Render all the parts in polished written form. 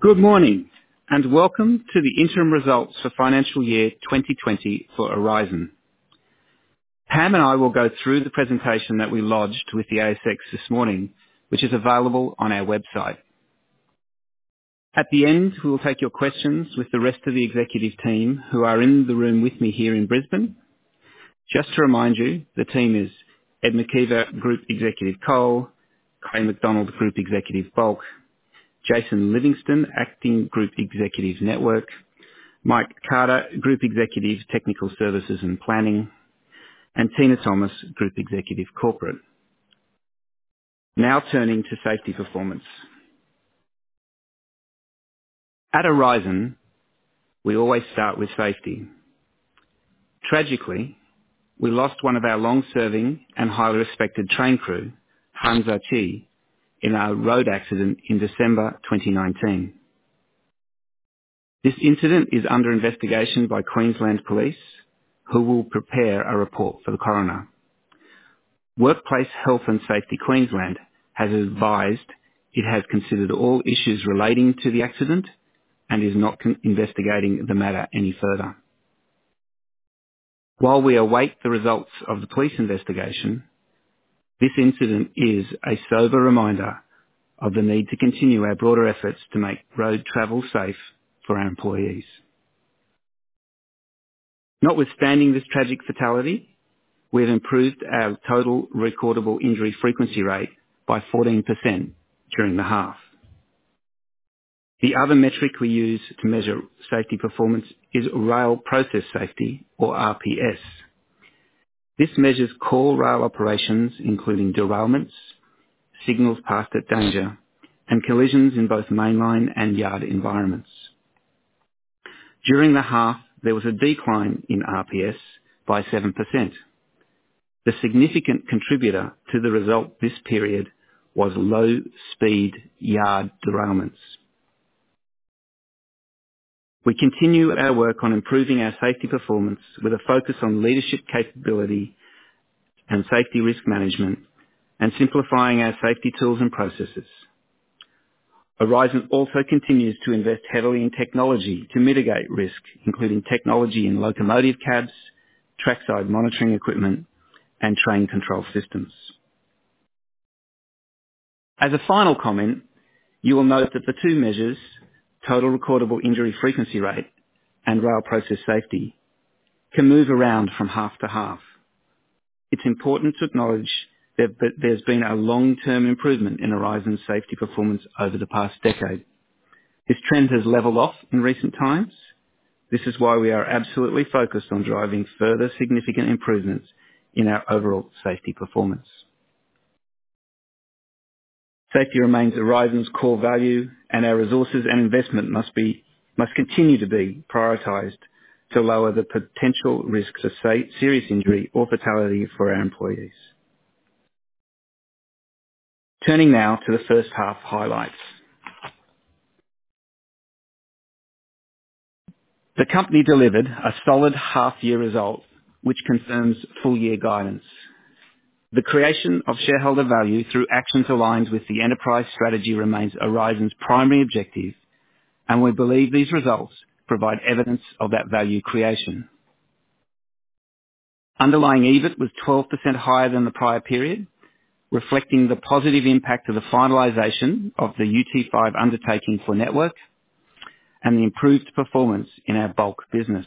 Good morning, and welcome to the interim results for financial year 2020 for Aurizon. Pam and I will go through the presentation that we lodged with the ASX this morning, which is available on our website. At the end, we will take your questions with the rest of the executive team who are in the room with me here in Brisbane. Just to remind you, the team is Ed McKeever, Group Executive Coal, Clay McDonald, Group Executive Bulk, Jason Livingston, Acting Group Executive Network, Mike Carter, Group Executive Technical Services and Planning, and Tina Thomas, Group Executive Corporate. Now turning to safety performance. At Aurizon, we always start with safety. Tragically, we lost one of our long-serving and highly respected train crew, Hamza Chi, in a road accident in December 2019. This incident is under investigation by Queensland Police, who will prepare a report for the coroner. Workplace Health and Safety Queensland has advised it has considered all issues relating to the accident and is not investigating the matter any further. While we await the results of the police investigation, this incident is a sober reminder of the need to continue our broader efforts to make road travel safe for our employees. Notwithstanding this tragic fatality, we have improved our total recordable injury frequency rate by 14% during the half. The other metric we use to measure safety performance is rail process safety, or RPS. This measures core rail operations, including derailments, signals passed at danger, and collisions in both mainline and yard environments. During the half, there was a decline in RPS by 7%. The significant contributor to the result this period was low-speed yard derailments. We continue our work on improving our safety performance with a focus on leadership capability and safety risk management and simplifying our safety tools and processes. Aurizon also continues to invest heavily in technology to mitigate risk, including technology in locomotive cabs, trackside monitoring equipment, and train control systems. As a final comment, you will note that the two measures, total recordable injury frequency rate and rail process safety, can move around from half to half. It's important to acknowledge that there's been a long-term improvement in Aurizon's safety performance over the past decade. This trend has levelled off in recent times. This is why we are absolutely focused on driving further significant improvements in our overall safety performance. Safety remains Aurizon's core value, and our resources and investment must continue to be prioritised to lower the potential risks of serious injury or fatality for our employees. Turning now to the first half highlights. The company delivered a solid half-year result, which confirms full-year guidance. The creation of shareholder value through actions aligned with the enterprise strategy remains Aurizon's primary objective, and we believe these results provide evidence of that value creation. Underlying EBIT was 12% higher than the prior period, reflecting the positive impact of the finalisation of the UT5 undertaking for Network and the improved performance in our bulk business.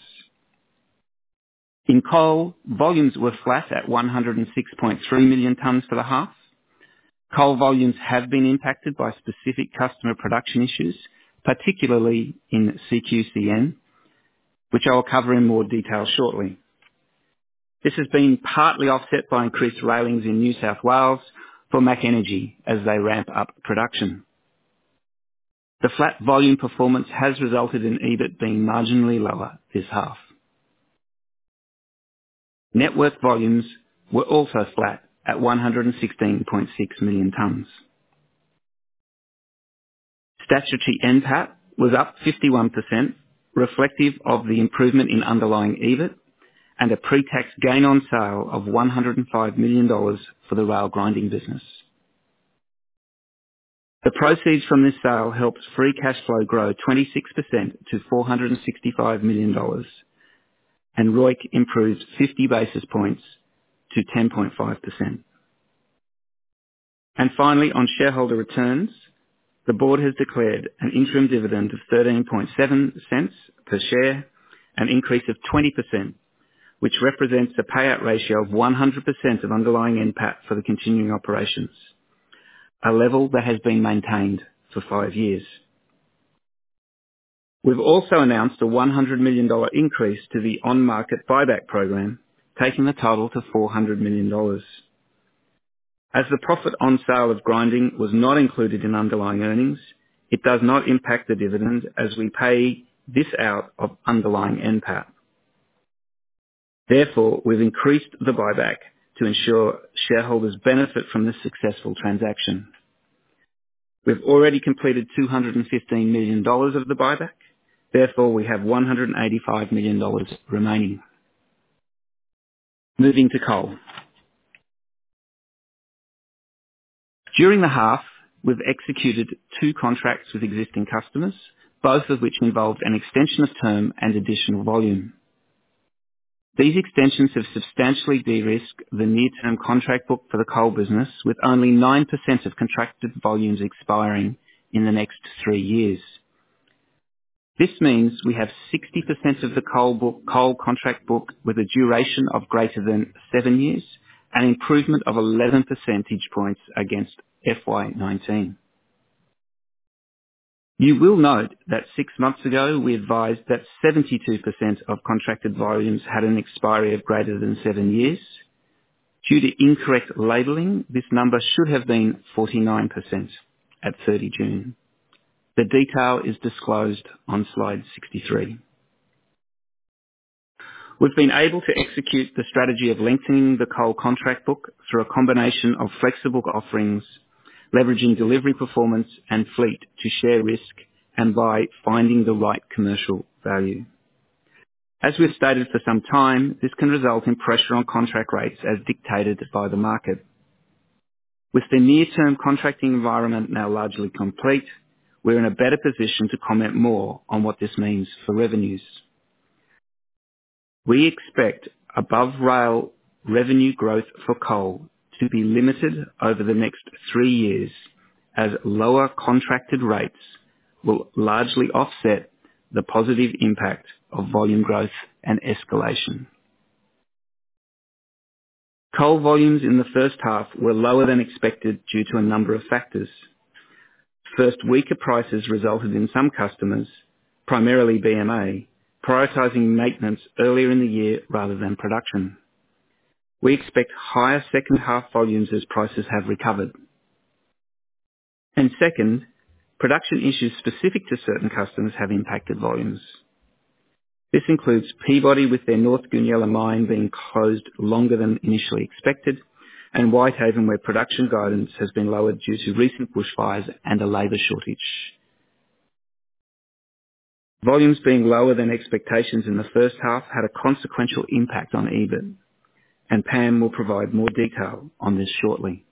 In coal, volumes were flat at 106.3 million tonnes for the half. Coal volumes have been impacted by specific customer production issues, particularly in CQCN, which I will cover in more detail shortly. This has been partly offset by increased railings in New South Wales for Mac Energy as they ramp up production. The flat volume performance has resulted in EBIT being marginally lower this half. Network volumes were also flat at 116.6 million tonnes. Statutory NPAT was up 51%, reflective of the improvement in underlying EBIT and a pre-tax gain on sale of $105 million for the rail grinding business. The proceeds from this sale helped free cash flow grow 26% to $465 million, and ROIC improved 50 basis points to 10.5%. And finally, on shareholder returns, the board has declared an interim dividend of 13.7 cents per share, an increase of 20%, which represents a payout ratio of 100% of underlying NPAT for the continuing operations, a level that has been maintained for 5 years. We've also announced a $100 million increase to the on-market buyback program, taking the total to $400 million. As the profit on sale of grinding was not included in underlying earnings, it does not impact the dividend as we pay this out of underlying NPAT. Therefore, we've increased the buyback to ensure shareholders benefit from this successful transaction. We've already completed $215 million of the buyback. Therefore, we have $185 million remaining. Moving to coal. During the half, we've executed 2 contracts with existing customers, both of which involved an extension of term and additional volume. These extensions have substantially de-risked the near-term contract book for the coal business, with only 9% of contracted volumes expiring in the next 3 years. This means we have 60% of the coal contract book with a duration of greater than 7 years, an improvement of 11 percentage points against FY19. You will note that 6 months ago we advised that 72% of contracted volumes had an expiry of greater than 7 years. Due to incorrect labelling, this number should have been 49% at 30 June. The detail is disclosed on slide 63. We've been able to execute the strategy of lengthening the coal contract book through a combination of flexible offerings, leveraging delivery performance and fleet to share risk, and by finding the right commercial value. As we've stated for some time, this can result in pressure on contract rates as dictated by the market. With the near-term contracting environment now largely complete, we're in a better position to comment more on what this means for revenues. We expect above rail revenue growth for coal to be limited over the next 3 years, as lower contracted rates will largely offset the positive impact of volume growth and escalation. Coal volumes in the first half were lower than expected due to a number of factors. First, weaker prices resulted in some customers, primarily BMA, prioritising maintenance earlier in the year rather than production. We expect higher second half volumes as prices have recovered. And second, production issues specific to certain customers have impacted volumes. This includes Peabody with their North Goonyella mine being closed longer than initially expected, and Whitehaven where production guidance has been lowered due to recent bushfires and a labour shortage. Volumes being lower than expectations in the first half had a consequential impact on EBIT, and Pam will provide more detail on this shortly.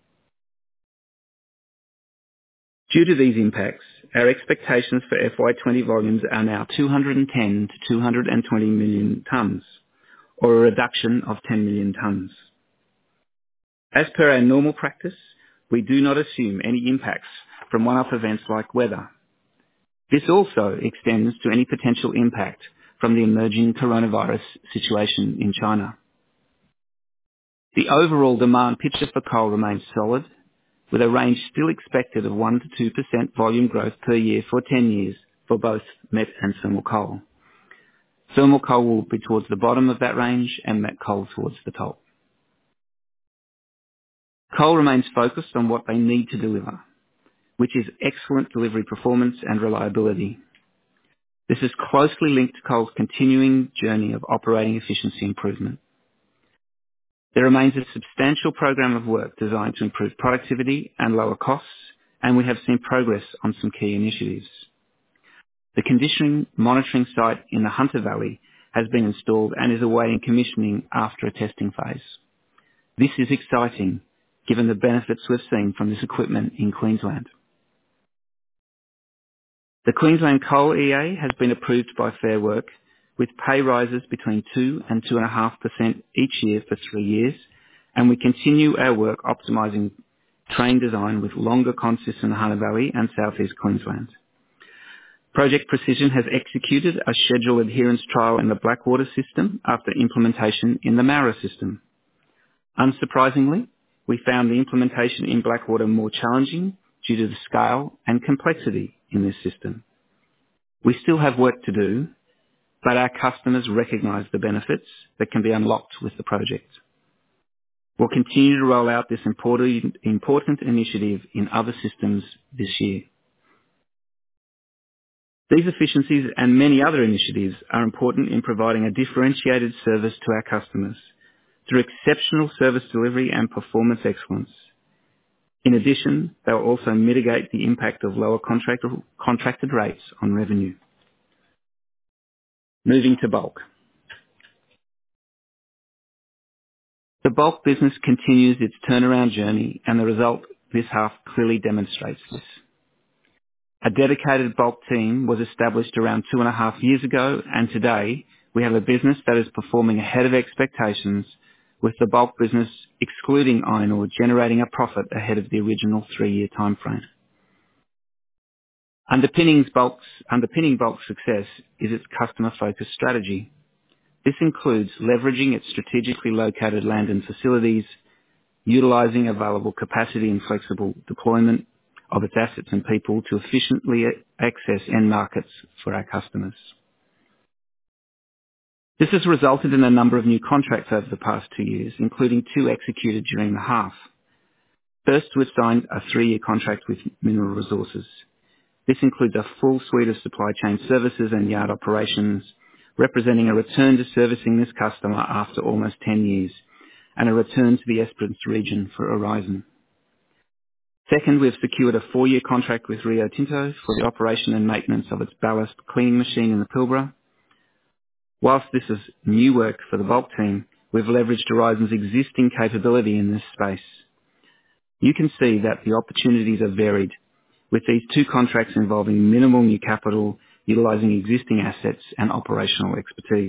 Due to these impacts, our expectations for FY20 volumes are now 210 to 220 million tonnes, or a reduction of 10 million tonnes. As per our normal practice, we do not assume any impacts from one-off events like weather. This also extends to any potential impact from the emerging coronavirus situation in China. The overall demand picture for coal remains solid, with a range still expected of 1 to 2% volume growth per year for 10 years for both met and thermal coal. Thermal coal will be towards the bottom of that range and met coal towards the top. Coal remains focused on what they need to deliver, which is excellent delivery performance and reliability. This is closely linked to coal's continuing journey of operating efficiency improvement. There remains a substantial program of work designed to improve productivity and lower costs, and we have seen progress on some key initiatives. The condition monitoring site in the Hunter Valley has been installed and is awaiting commissioning after a testing phase. This is exciting, given the benefits we've seen from this equipment in Queensland. The Queensland Coal EA has been approved by Fair Work, with pay rises between 2 and 2.5% each year for 3 years, and we continue our work optimising train design with longer consists in the Hunter Valley and South East Queensland. Project Precision has executed a schedule adherence trial in the Blackwater system after implementation in the Mara system. Unsurprisingly, we found the implementation in Blackwater more challenging due to the scale and complexity in this system. We still have work to do, but our customers recognise the benefits that can be unlocked with the project. We'll continue to roll out this important initiative in other systems this year. These efficiencies and many other initiatives are important in providing a differentiated service to our customers through exceptional service delivery and performance excellence. In addition, they will also mitigate the impact of lower contracted rates on revenue. Moving to bulk. The bulk business continues its turnaround journey, and the result this half clearly demonstrates this. A dedicated bulk team was established around 2.5 years ago, and today we have a business that is performing ahead of expectations, with the bulk business, excluding iron ore, generating a profit ahead of the original 3-year timeframe. Underpinning bulk's success is its customer-focused strategy. This includes leveraging its strategically located land and facilities, utilising available capacity and flexible deployment of its assets and people to efficiently access end markets for our customers. This has resulted in a number of new contracts over the past 2 years, including 2 executed during the half. First, we've signed a 3-year contract with Mineral Resources. This includes a full suite of supply chain services and yard operations, representing a return to servicing this customer after almost 10 years, and a return to the Esperance region for Aurizon. Second, we've secured a 4-year contract with Rio Tinto for the operation and maintenance of its ballast cleaning machine in the Pilbara. Whilst this is new work for the bulk team, we've leveraged Aurizon's existing capability in this space. You can see that the opportunities are varied, with these 2 contracts involving minimal new capital, utilising existing assets and operational expertise.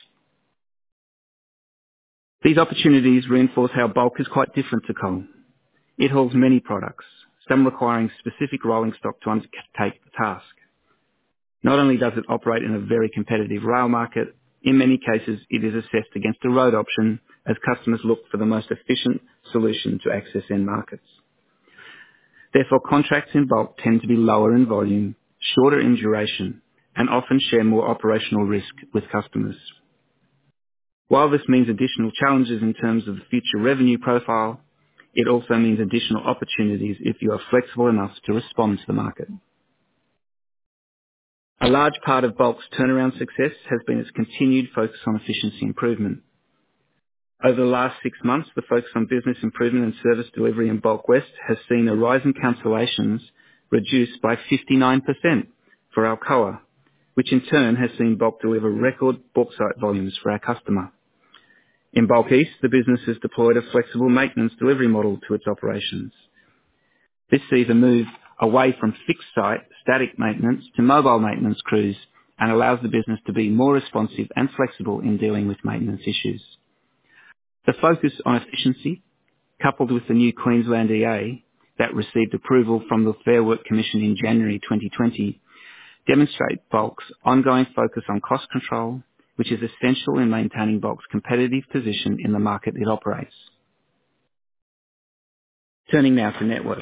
These opportunities reinforce how bulk is quite different to coal. It hauls many products, some requiring specific rolling stock to undertake the task. Not only does it operate in a very competitive rail market, in many cases it is assessed against a road option as customers look for the most efficient solution to access end markets. Therefore, contracts in bulk tend to be lower in volume, shorter in duration, and often share more operational risk with customers. While this means additional challenges in terms of the future revenue profile, it also means additional opportunities if you are flexible enough to respond to the market. A large part of bulk's turnaround success has been its continued focus on efficiency improvement. Over the last 6 months, the focus on business improvement and service delivery in Bulk West has seen Aurizon cancellations reduced by 59% for Alcoa, which in turn has seen bulk deliver record bauxite volumes for our customer. In Bulk East, the business has deployed a flexible maintenance delivery model to its operations. This sees a move away from fixed site static maintenance to mobile maintenance crews and allows the business to be more responsive and flexible in dealing with maintenance issues. The focus on efficiency, coupled with the new Queensland EA that received approval from the Fair Work Commission in January 2020, demonstrate Bulk's ongoing focus on cost control, which is essential in maintaining Bulk's competitive position in the market it operates. Turning now to Network.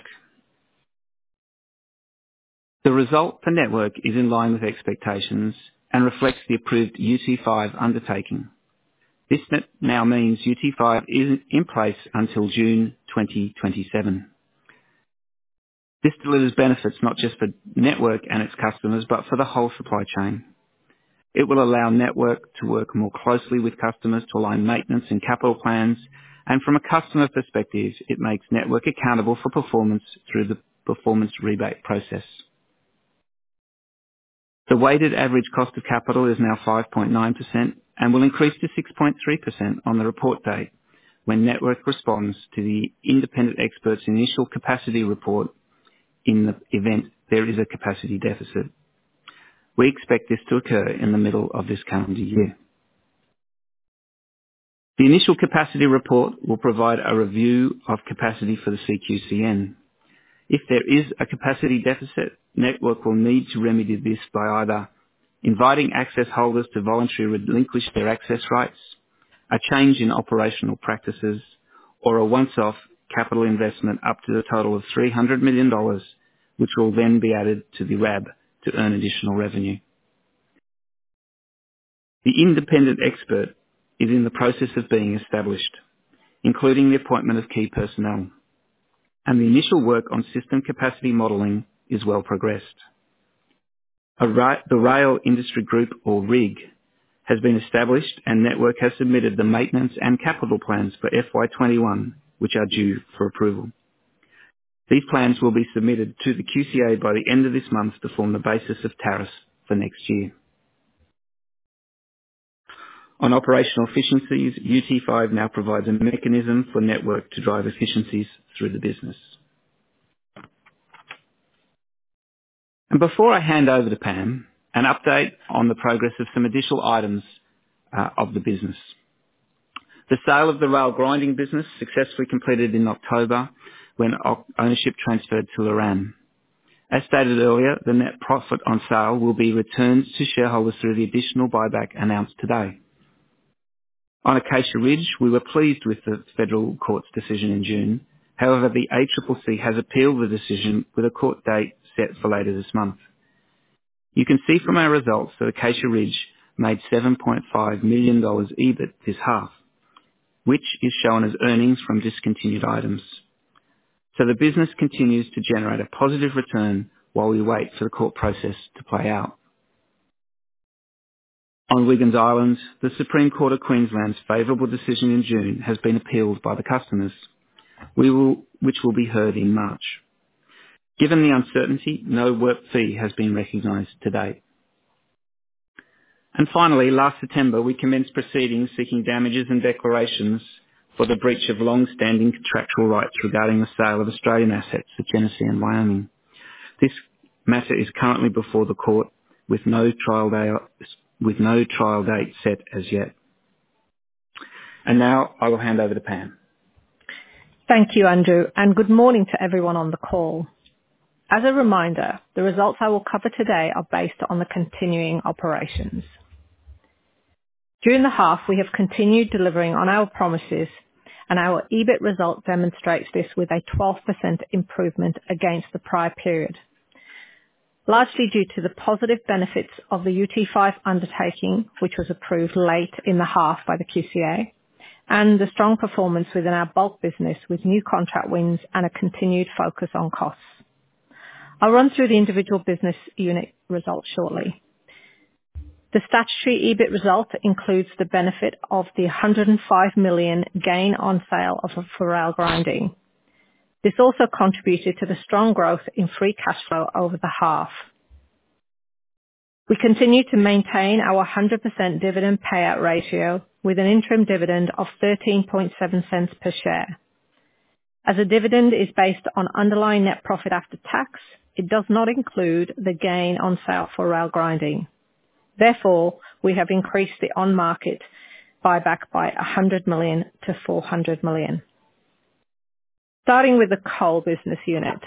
The result for Network is in line with expectations and reflects the approved UT5 undertaking. This now means UT5 is in place until June 2027. This delivers benefits not just for Network and its customers, but for the whole supply chain. It will allow Network to work more closely with customers to align maintenance and capital plans, and from a customer perspective, it makes Network accountable for performance through the performance rebate process. The weighted average cost of capital is now 5.9% and will increase to 6.3% on the report date when Network responds to the independent expert's initial capacity report in the event there is a capacity deficit. We expect this to occur in the middle of this calendar year. The initial capacity report will provide a review of capacity for the CQCN. If there is a capacity deficit, Network will need to remedy this by either inviting access holders to voluntarily relinquish their access rights, a change in operational practices, or a once-off capital investment up to the total of $300 million, which will then be added to the RAB to earn additional revenue. The independent expert is in the process of being established, including the appointment of key personnel, and the initial work on system capacity modelling is well progressed. The Rail Industry Group, or RIG, has been established and Network has submitted the maintenance and capital plans for FY21, which are due for approval. These plans will be submitted to the QCA by the end of this month to form the basis of tariffs for next year. On operational efficiencies, UT5 now provides a mechanism for Network to drive efficiencies through the business. And before I hand over to Pam, an update on the progress of some additional items of the business. The sale of the rail grinding business successfully completed in October when ownership transferred to Loran. As stated earlier, the net profit on sale will be returned to shareholders through the additional buyback announced today. On Acacia Ridge, we were pleased with the Federal Court's decision in June. However, the ACCC has appealed the decision with a court date set for later this month. You can see from our results that Acacia Ridge made $7.5 million EBIT this half, which is shown as earnings from discontinued items. So the business continues to generate a positive return while we wait for the court process to play out. On Wiggins Island, the Supreme Court of Queensland's favourable decision in June has been appealed by the customers, which will be heard in March. Given the uncertainty, no work fee has been recognised to date. And finally, last September, we commenced proceedings seeking damages and declarations for the breach of long-standing contractual rights regarding the sale of Australian assets at Genesee and Wyoming. This matter is currently before the court with no trial date set as yet. And now I will hand over to Pam. Thank you, Andrew, and good morning to everyone on the call. As a reminder, the results I will cover today are based on the continuing operations. During the half, we have continued delivering on our promises, and our EBIT result demonstrates this with a 12% improvement against the prior period, largely due to the positive benefits of the UT5 undertaking, which was approved late in the half by the QCA, and the strong performance within our bulk business with new contract wins and a continued focus on costs. I'll run through the individual business unit results shortly. The statutory EBIT result includes the benefit of the $105 million gain on sale of rail grinding. This also contributed to the strong growth in free cash flow over the half. We continue to maintain our 100% dividend payout ratio with an interim dividend of 13.7 cents per share. As a dividend is based on underlying net profit after tax, it does not include the gain on sale for rail grinding. Therefore, we have increased the on-market buyback by $100 million to $400 million. Starting with the coal business unit.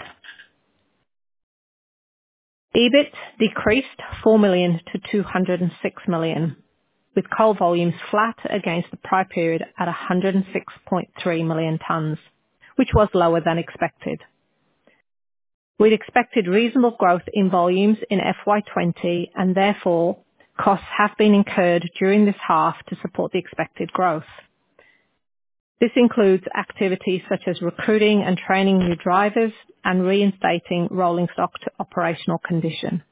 EBIT decreased $4 million to $206 million, with coal volumes flat against the prior period at 106.3 million tonnes, which was lower than expected. We'd expected reasonable growth in volumes in FY20 and therefore costs have been incurred during this half to support the expected growth. This includes activities such as recruiting and training new drivers and reinstating rolling stock to operational condition.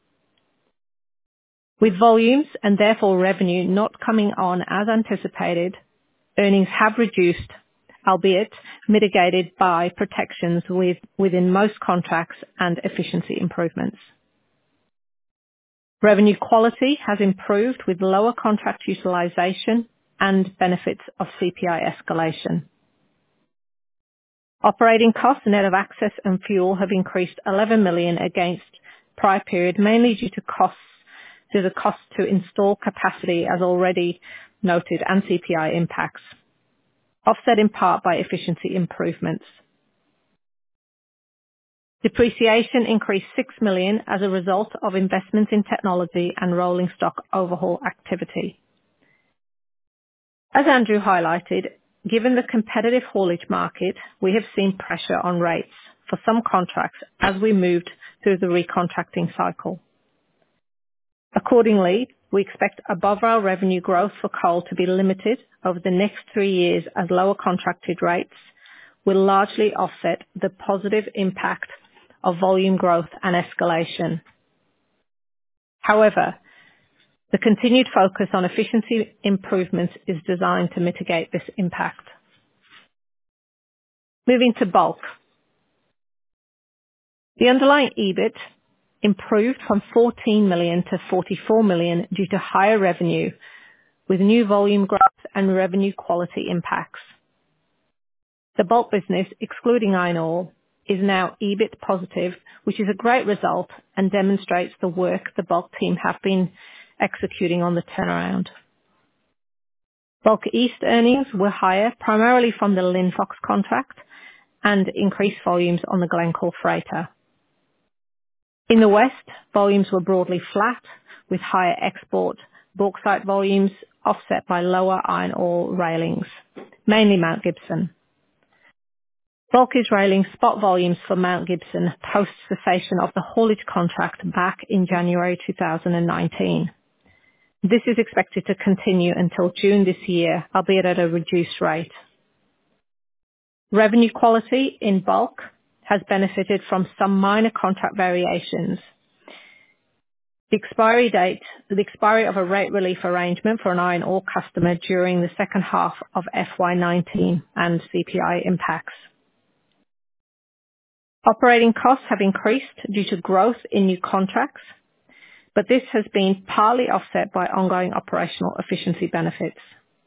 With volumes and therefore revenue not coming on as anticipated, earnings have reduced, albeit mitigated by protections within most contracts and efficiency improvements. Revenue quality has improved with lower contract utilisation and benefits of CPI escalation. Operating costs net of access and fuel have increased $11 million against prior period, mainly due to costs to the cost to install capacity, as already noted, and CPI impacts, offset in part by efficiency improvements. Depreciation increased 6 million as a result of investments in technology and rolling stock overhaul activity. As Andrew highlighted, given the competitive haulage market, we have seen pressure on rates for some contracts as we moved through the recontracting cycle. Accordingly, we expect above our revenue growth for coal to be limited over the next 3 years, as lower contracted rates will largely offset the positive impact of volume growth and escalation. However, the continued focus on efficiency improvements is designed to mitigate this impact. Moving to bulk. The underlying EBIT improved from 14 million to 44 million due to higher revenue, with new volume growth and revenue quality impacts. The bulk business, excluding iron ore, is now EBIT positive, which is a great result and demonstrates the work the bulk team have been executing on the turnaround. Bulk East earnings were higher, primarily from the Linfox contract and increased volumes on the Glencore freighter. In the West, volumes were broadly flat, with higher export bauxite volumes offset by lower iron ore railings, mainly Mount Gibson. Bulk is railing spot volumes for Mount Gibson post cessation of the haulage contract back in January 2019. This is expected to continue until June this year, albeit at a reduced rate. Revenue quality in bulk has benefited from some minor contract variations. The expiry of a rate relief arrangement for an iron ore customer during the second half of FY19 and CPI impacts. Operating costs have increased due to growth in new contracts, but this has been partly offset by ongoing operational efficiency benefits.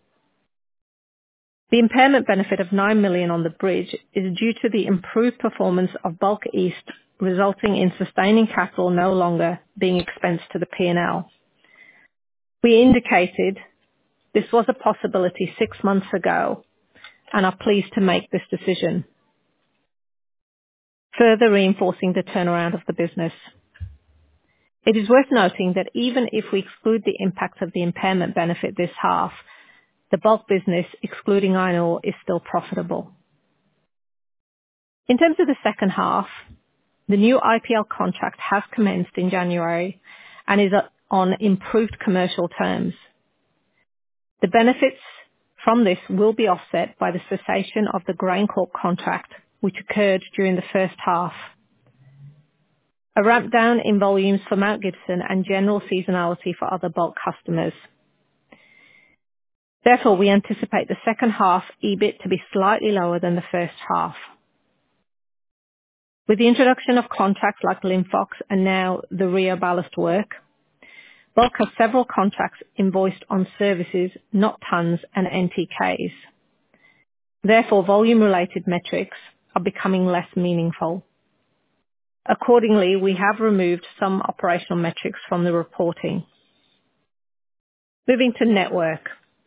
The impairment benefit of 9 million on the bridge is due to the improved performance of Bulk East, resulting in sustaining capital no longer being expensed to the P&L. We indicated this was a possibility 6 months ago and are pleased to make this decision, further reinforcing the turnaround of the business. It is worth noting that even if we exclude the impact of the impairment benefit this half, the bulk business, excluding iron ore, is still profitable. In terms of the second half, the new IPL contract has commenced in January and is on improved commercial terms. The benefits from this will be offset by the cessation of the GrainCorp contract, which occurred during the first half, a ramp down in volumes for Mount Gibson, and general seasonality for other bulk customers. Therefore, we anticipate the second half EBIT to be slightly lower than the first half. With the introduction of contracts like Linfox and now the Rio ballast work, bulk has several contracts invoiced on services, not tons and NTKs. Therefore, volume-related metrics are becoming less meaningful. Accordingly, we have removed some operational metrics from the reporting. Moving to network.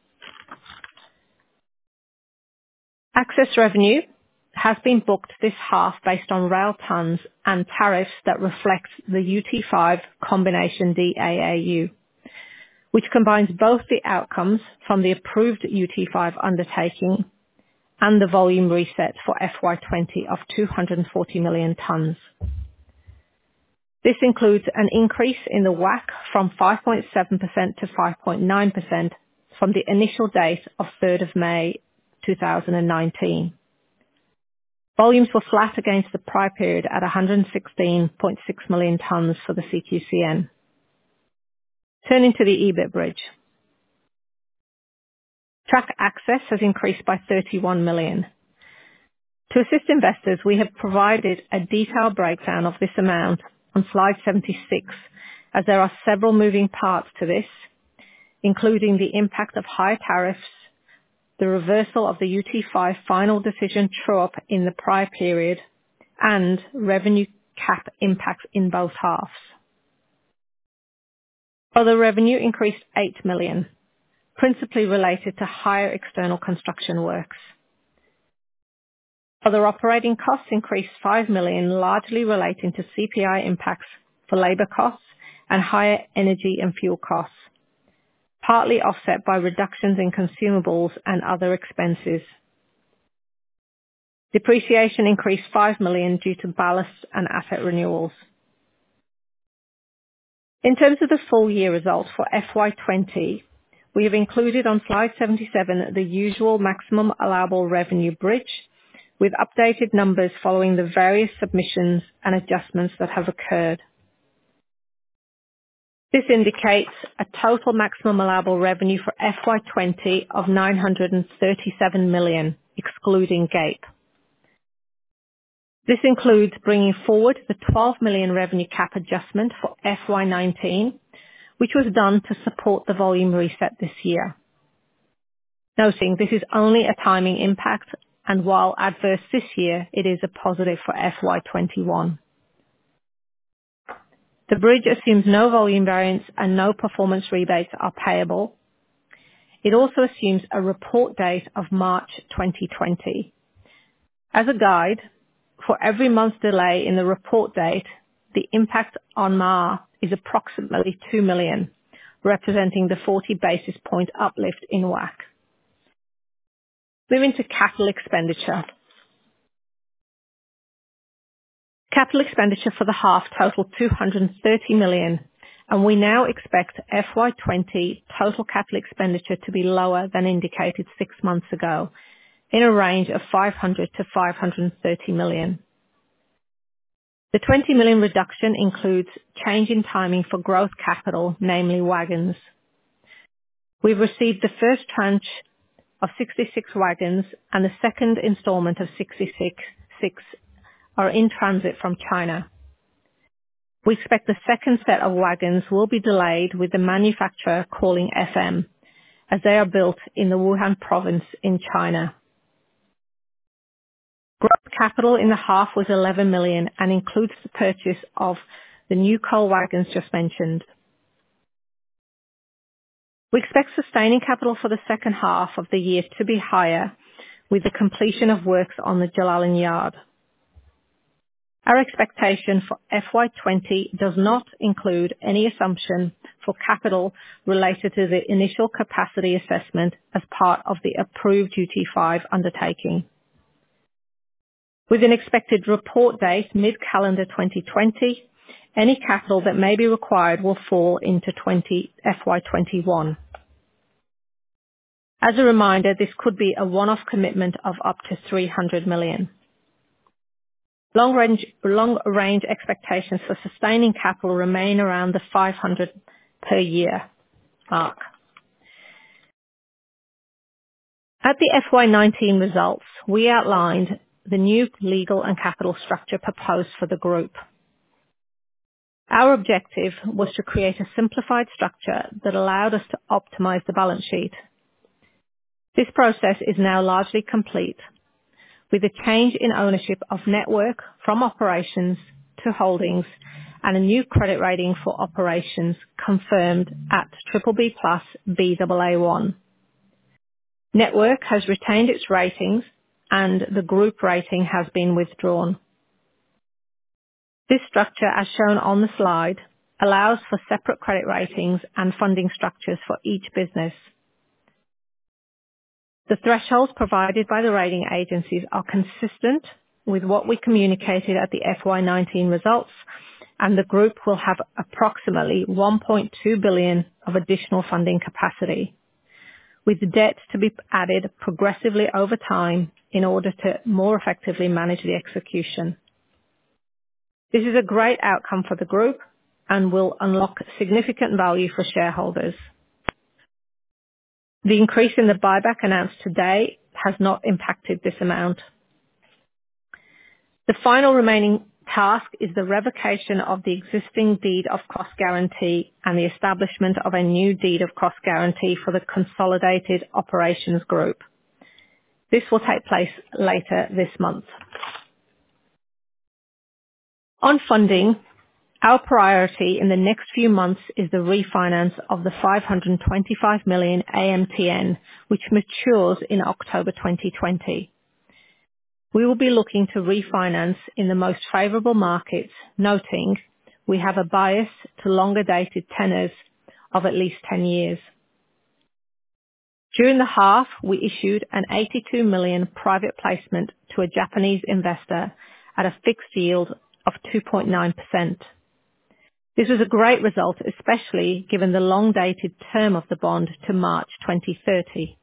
Access revenue has been booked this half based on rail tons and tariffs that reflect the UT5 combination DAAU, which combines both the outcomes from the approved UT5 undertaking and the volume reset for FY20 of 240 million tonnes. This includes an increase in the WACC from 5.7% to 5.9% from the initial date of 3rd of May 2019. Volumes were flat against the prior period at 116.6 million tonnes for the CQCN. Turning to the EBIT bridge. Track access has increased by 31 million. To assist investors, we have provided a detailed breakdown of this amount on slide 76, as there are several moving parts to this, including the impact of higher tariffs, the reversal of the UT5 final decision true-up in the prior period, and revenue cap impacts in both halves. Other revenue increased 8 million, principally related to higher external construction works. Other operating costs increased 5 million, largely relating to CPI impacts for labour costs and higher energy and fuel costs, partly offset by reductions in consumables and other expenses. Depreciation increased 5 million due to ballast and asset renewals. In terms of the full year results for FY20, we have included on slide 77 the usual maximum allowable revenue bridge with updated numbers following the various submissions and adjustments that have occurred. This indicates a total maximum allowable revenue for FY20 of 937 million, excluding GAPE. This includes bringing forward the 12 million revenue cap adjustment for FY19, which was done to support the volume reset this year. Noting this is only a timing impact, and while adverse this year, it is a positive for FY21. The bridge assumes no volume variance and no performance rebates are payable. It also assumes a report date of March 2020. As a guide, for every month's delay in the report date, the impact on MAR is approximately 2 million, representing the 40 basis point uplift in WACC. Moving to capital expenditure. Capital expenditure for the half totaled 230 million, and we now expect FY20 total capital expenditure to be lower than indicated 6 months ago, in a range of 500 to 530 million. The 20 million reduction includes change in timing for growth capital, namely wagons. We've received the first tranche of 66 wagons and the second instalment of 66 are in transit from China. We expect the second set of wagons will be delayed with the manufacturer calling FM, as they are built in the Wuhan province in China. Growth capital in the half was 11 million and includes the purchase of the new coal wagons just mentioned. We expect sustaining capital for the second half of the year to be higher with the completion of works on the Jalalan Yard. Our expectation for FY20 does not include any assumption for capital related to the initial capacity assessment as part of the approved UT5 undertaking. With an expected report date mid-calendar 2020, any capital that may be required will fall into FY21. As a reminder, this could be a one-off commitment of up to 300 million. Long range expectations for sustaining capital remain around the 500 per year mark. At the FY19 results, we outlined the new legal and capital structure proposed for the group. Our objective was to create a simplified structure that allowed us to optimize the balance sheet. This process is now largely complete, with a change in ownership of Network from operations to holdings and a new credit rating for operations confirmed at BBB+ Baa1. Network has retained its ratings and the group rating has been withdrawn. This structure, as shown on the slide, allows for separate credit ratings and funding structures for each business. The thresholds provided by the rating agencies are consistent with what we communicated at the FY19 results, and the group will have approximately 1.2 billion of additional funding capacity, with debt to be added progressively over time in order to more effectively manage the execution. This is a great outcome for the group and will unlock significant value for shareholders. The increase in the buyback announced today has not impacted this amount. The final remaining task is the revocation of the existing deed of cost guarantee and the establishment of a new deed of cost guarantee for the consolidated operations group. This will take place later this month. On funding, Our priority in the next few months is the refinance of the 525 million AMTN, which matures in October 2020. We will be looking to refinance in the most favorable markets, noting we have a bias to longer dated tenors of at least 10 years. During the half, we issued an 82 million private placement to a Japanese investor at a fixed yield of 2.9%. This was a great result, especially given the long-dated term of the bond to March 2030.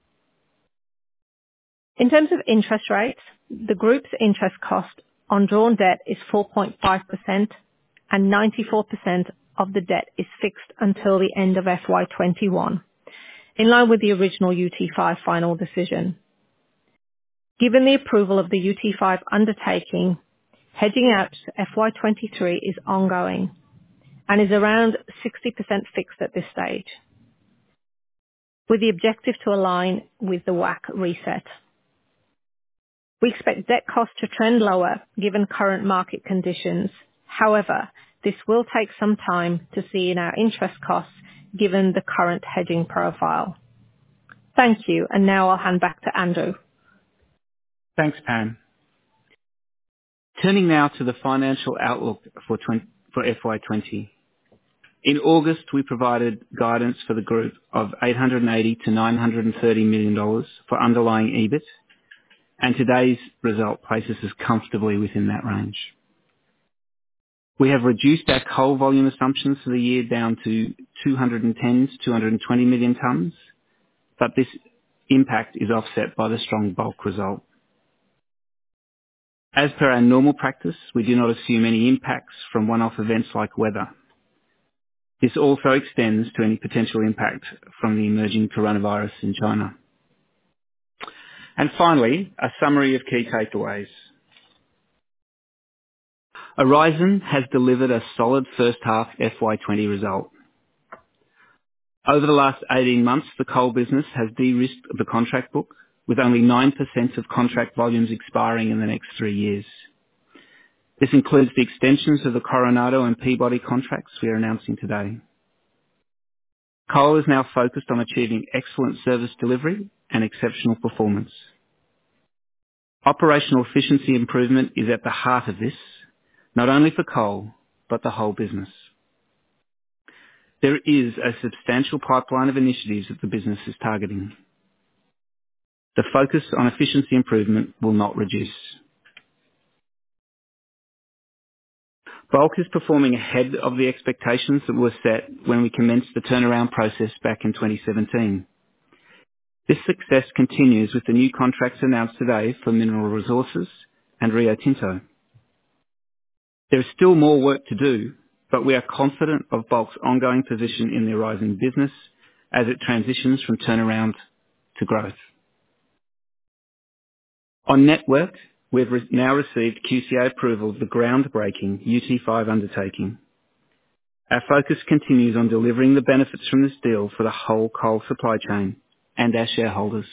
In terms of interest rates, the group's interest cost on drawn debt is 4.5% and 94% of the debt is fixed until the end of FY21, in line with the original UT5 final decision. Given the approval of the UT5 undertaking, hedging out to FY23 is ongoing and is around 60% fixed at this stage, with the objective to align with the WACC reset. We expect debt costs to trend lower given current market conditions. However, this will take some time to see in our interest costs given the current hedging profile. Thank you, and now I'll hand back to Andrew. Thanks, Pam. Turning now to the financial outlook for FY20. In August, we provided guidance for the group of $880 to $930 million for underlying EBIT, and today's result places us comfortably within that range. We have reduced our coal volume assumptions for the year down to 210 to 220 million tonnes, but this impact is offset by the strong bulk result. As per our normal practice, we do not assume any impacts from one-off events like weather. This also extends to any potential impact from the emerging coronavirus in China. And finally, a summary of key takeaways. Aurizon has delivered a solid first half FY20 result. Over the last 18 months, the coal business has de-risked the contract book, with only 9% of contract volumes expiring in the next 3 years. This includes the extensions of the Coronado and Peabody contracts we are announcing today. Coal is now focused on achieving excellent service delivery and exceptional performance. Operational efficiency improvement is at the heart of this, not only for coal, but the whole business. There is a substantial pipeline of initiatives that the business is targeting. The focus on efficiency improvement will not reduce. Bulk is performing ahead of the expectations that were set when we commenced the turnaround process back in 2017. This success continues with the new contracts announced today for Mineral Resources and Rio Tinto. There is still more work to do, but we are confident of Bulk's ongoing position in the Aurizon business as it transitions from turnaround to growth. On Network, we've now received QCA approval of the groundbreaking UT5 undertaking. Our focus continues on delivering the benefits from this deal for the whole coal supply chain and our shareholders.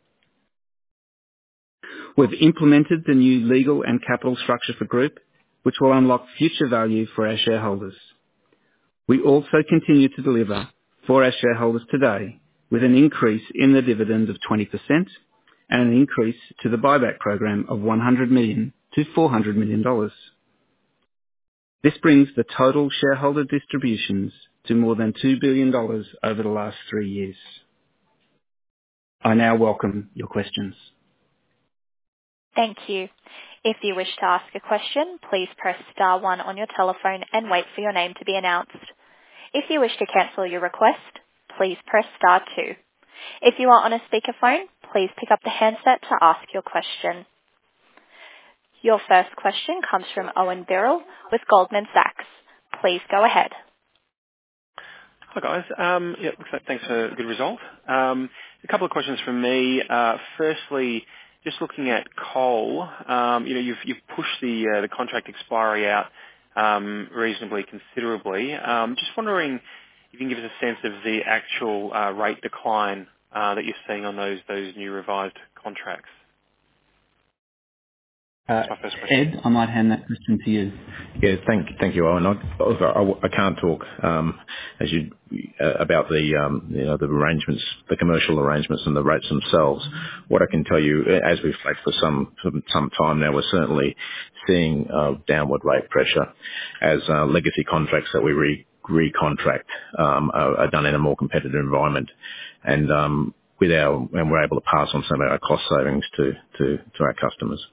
We've implemented the new legal and capital structure for Group, which will unlock future value for our shareholders. We also continue to deliver for our shareholders today with an increase in the dividend of 20% and an increase to the buyback program of $100 million to $400 million. This brings the total shareholder distributions to more than $2 billion over the last 3 years. I now welcome your questions. Thank you. If you wish to ask a question, please press star 1 on your telephone and wait for your name to be announced. If you wish to cancel your request, please press star 2. If you are on a speakerphone, please pick up the handset to ask your question. Your first question comes from Owen Birrell with Goldman Sachs. Please go ahead. Hi guys. Looks like thanks for a good result. A couple of questions from me. Firstly, just looking at coal, you've pushed the contract expiry out reasonably considerably. Just wondering if you can give us a sense of the actual rate decline that you're seeing on those new revised contracts. That's my first question. Ed, I might hand that question to you. Yeah, thank you, Owen. I can't talk about the arrangements, the commercial arrangements and the rates themselves. What I can tell you, as we've flagged for some time now, we're certainly seeing downward rate pressure as legacy contracts that we recontract are done in a more competitive environment, and we're able to pass on some of our cost savings to our customers.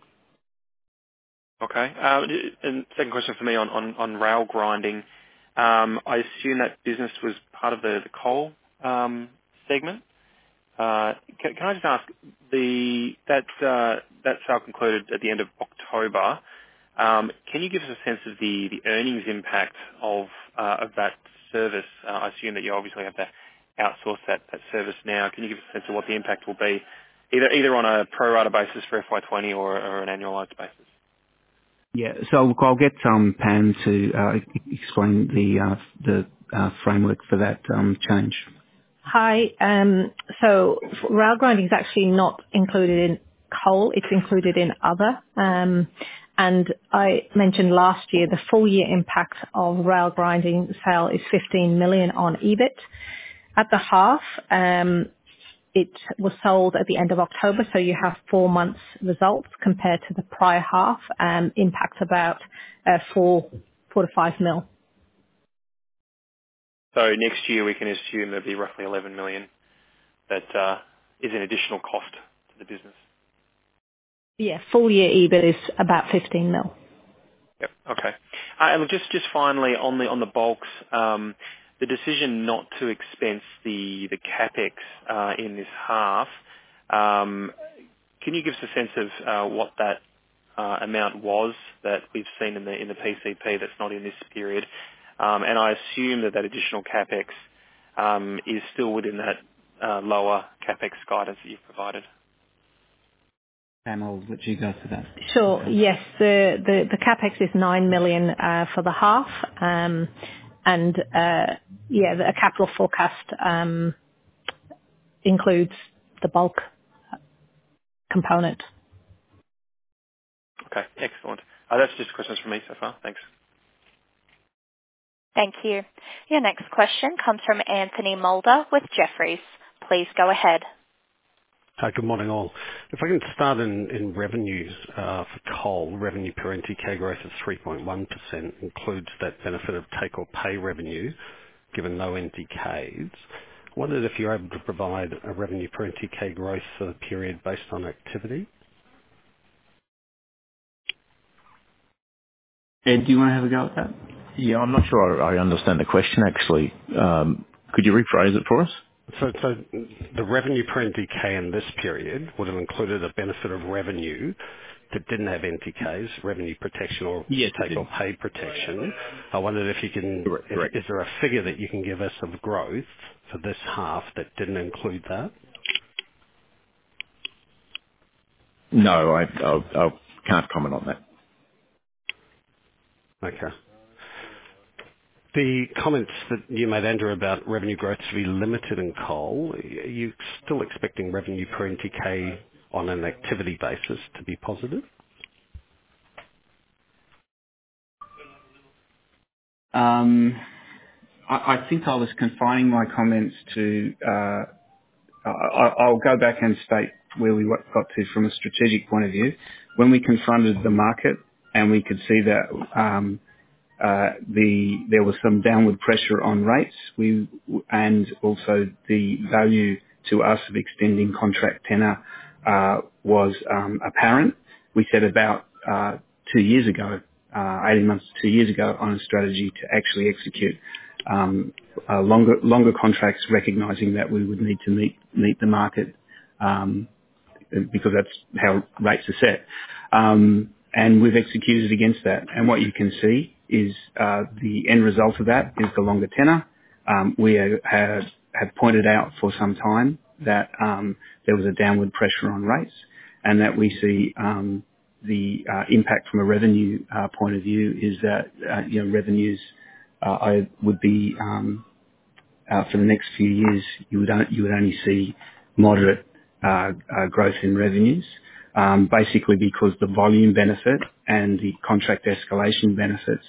Okay. And second question for me on rail grinding. I assume that business was part of the coal segment. Can I just ask, that sale concluded at the end of October. Can you give us a sense of the earnings impact of that service? I assume that you obviously have to outsource that service now. Can you give us a sense of what the impact will be, either on a pro rata basis for FY20 or an annualised basis? Yeah, so I'll get Pam to explain the framework for that change. Hi. So rail grinding is actually not included in coal. It's included in other. And I mentioned last year the full year impact of rail grinding sale is 15 million on EBIT. At the half, it was sold at the end of October, so you have 4 months results compared to the prior half. Impacts about 4 to 5 mil. So next year we can assume there'll be roughly 11 million that is an additional cost to the business. Yeah, full year EBIT is about 15 mil. Yep. Okay. And just finally on the bulks, the decision not to expense the capex in this half. Can you give us a sense of what that amount was that we've seen in the PCP that's not in this period? And I assume that additional capex is still within that lower capex guidance that you've provided. Pam, I'll let you go for that. Sure. Yes, the capex is 9 million for the half, and the capital forecast includes the bulk component. Okay, excellent. That's just questions from me so far. Thanks. Thank you. Your next question comes from Anthony Moulder with Jefferies. Please go ahead. Hi, good morning all. If I can start in revenues for coal, revenue per NTK growth of 3.1% includes that benefit of take or pay revenue, given no NTKs. I wondered if you're able to provide a revenue per NTK growth for the period based on activity. Ed, do you want to have a go at that? Yeah, I'm not sure I understand the question actually. Could you rephrase it for us? So the revenue per NTK in this period would have included a benefit of revenue that didn't have NTKs, revenue protection or take or pay protection. I wondered if you can, is there a figure that you can give us of growth for this half that didn't include that? No, I can't comment on that. Okay. The comments that you made, Andrew, about revenue growth to be limited in coal, are you still expecting revenue per NTK on an activity basis to be positive? I think I was confining my comments to, I'll go back and state where we got to from a strategic point of view. When we confronted the market and we could see that there was some downward pressure on rates, and also the value to us of extending contract tenor was apparent. We set about 2 years ago, 18 months to 2 years ago, on a strategy to actually execute longer contracts, recognising that we would need to meet the market because that's how rates are set. And we've executed against that. And what you can see is the end result of that is the longer tenor. We have pointed out for some time that there was a downward pressure on rates, and that we see the impact from a revenue point of view is that revenues I would be for the next few years you would only see moderate growth in revenues. basically because the volume benefit and the contract escalation benefits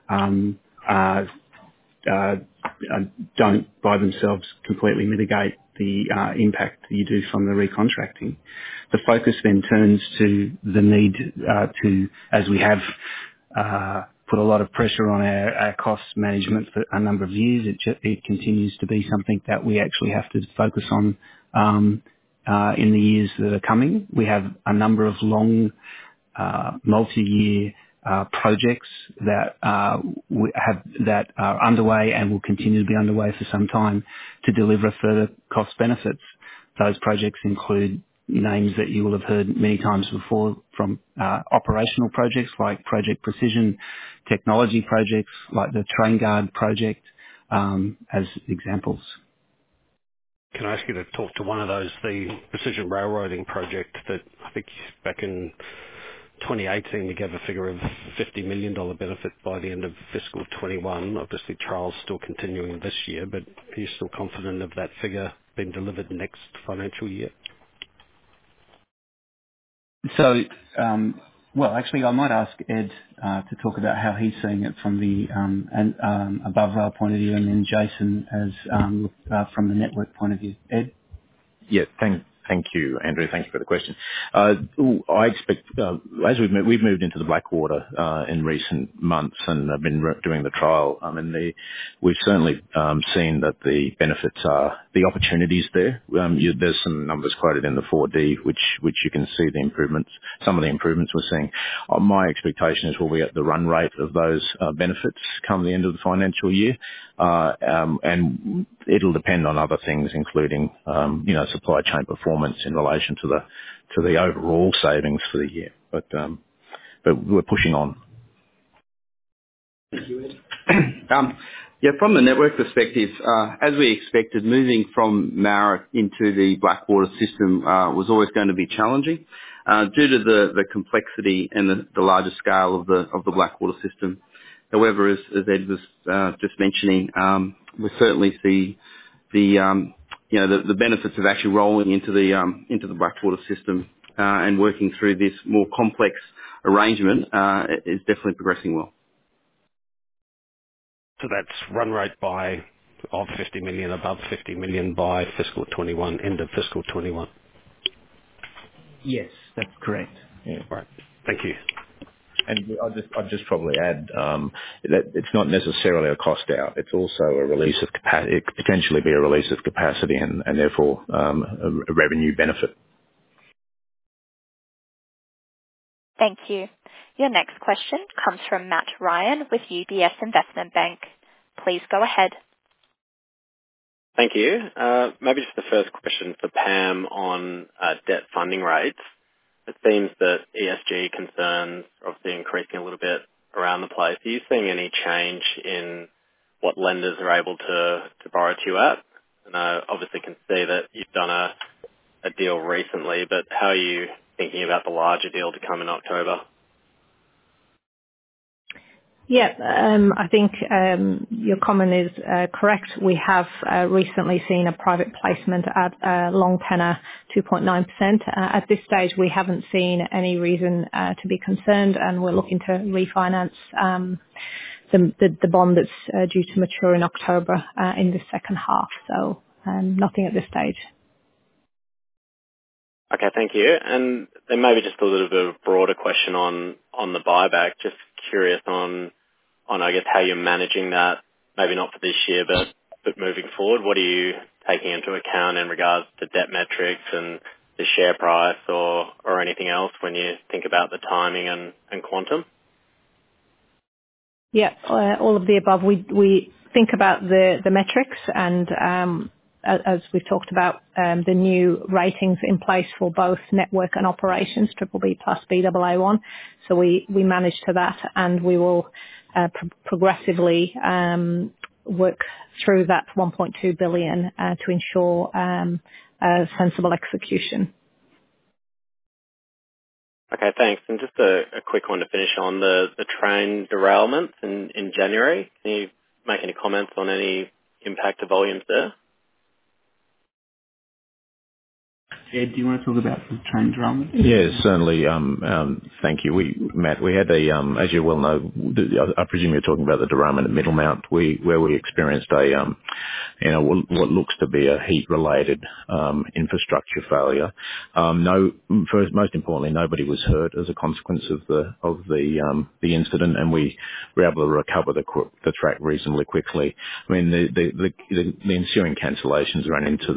don't by themselves completely mitigate the impact that you do from the recontracting. The focus then turns to the need to, as we have put a lot of pressure on our cost management for a number of years, it continues to be something that we actually have to focus on in the years that are coming. We have a number of long multi-year projects that that are underway and will continue to be underway for some time to deliver further cost benefits. Those projects include names that you will have heard many times before from operational projects like Project Precision, technology projects like the TrainGuard project, as examples. Can I ask you to talk to one of those, the Precision Railroading project that I think back in 2018 you gave a figure of $50 million benefit by the end of fiscal 21. Obviously trials still continuing this year, but are you still confident of that figure being delivered next financial year? So, well, actually, I might ask Ed to talk about how he's seeing it from the above rail point of view, and then Jason as from the network point of view. Ed? Yeah, thank you, Andrew. Thank you for the question. I expect, as we've moved into the Blackwater in recent months and have been doing the trial, we've certainly seen that the benefits are, the opportunities there. There's some numbers quoted in the 4D, which you can see the improvements, some of the improvements we're seeing. My expectation is we'll be at the run rate of those benefits come the end of the financial year, and it'll depend on other things, including supply chain performance in relation to the overall savings for the year. But we're pushing on. Thank you, Ed. From the network perspective, as we expected, moving from Mara into the Blackwater system was always going to be challenging due to the complexity and the larger scale of the Blackwater system. However, as Ed was just mentioning, we certainly see the benefits of actually rolling into the Blackwater system and working through this more complex arrangement is definitely progressing well. So that's run rate of 50 million, above 50 million by fiscal 21, end of fiscal 21. Yes, that's correct. Yeah. Right. Thank you. And I'll just probably add that it's not necessarily a cost out. It's also a release of capacity. It could potentially be a release of capacity and therefore a revenue benefit. Thank you. Your next question comes from Matt Ryan with UBS Investment Bank. Please go ahead. Thank you. Maybe just the first question for Pam on debt funding rates. It seems that ESG concerns are obviously increasing a little bit around the place. Are you seeing any change in what lenders are able to borrow to you at? And I obviously can see that you've done a deal recently, but how are you thinking about the larger deal to come in October? Yeah, I think your comment is correct. We have recently seen a private placement at long tenor 2.9%. At this stage, we haven't seen any reason to be concerned, and we're looking to refinance the bond that's due to mature in October in the second half. So nothing at this stage. Okay, thank you. And then maybe just a little bit of a broader question on the buyback. Just curious on I guess how you're managing that, maybe not for this year, but moving forward. What are you taking into account in regards to debt metrics and the share price or anything else when you think about the timing and quantum? Yeah, all of the above. We think about the metrics and as we've talked about, the new ratings in place for both network and operations, BBB plus Baa1. So we manage to that, and we will progressively work through that 1.2 billion to ensure a sensible execution. Okay, thanks. And just a quick one to finish on the train derailment in January. Can you make any comments on any impact to volumes there? Ed, do you want to talk about the train derailment? Yeah, certainly. Thank you. Matt, we had as you well know, I presume you're talking about the derailment at Middlemount, where we experienced what looks to be a heat-related infrastructure failure. Most importantly, nobody was hurt as a consequence of the incident, and we were able to recover the track reasonably quickly. I mean, the ensuing cancellations ran into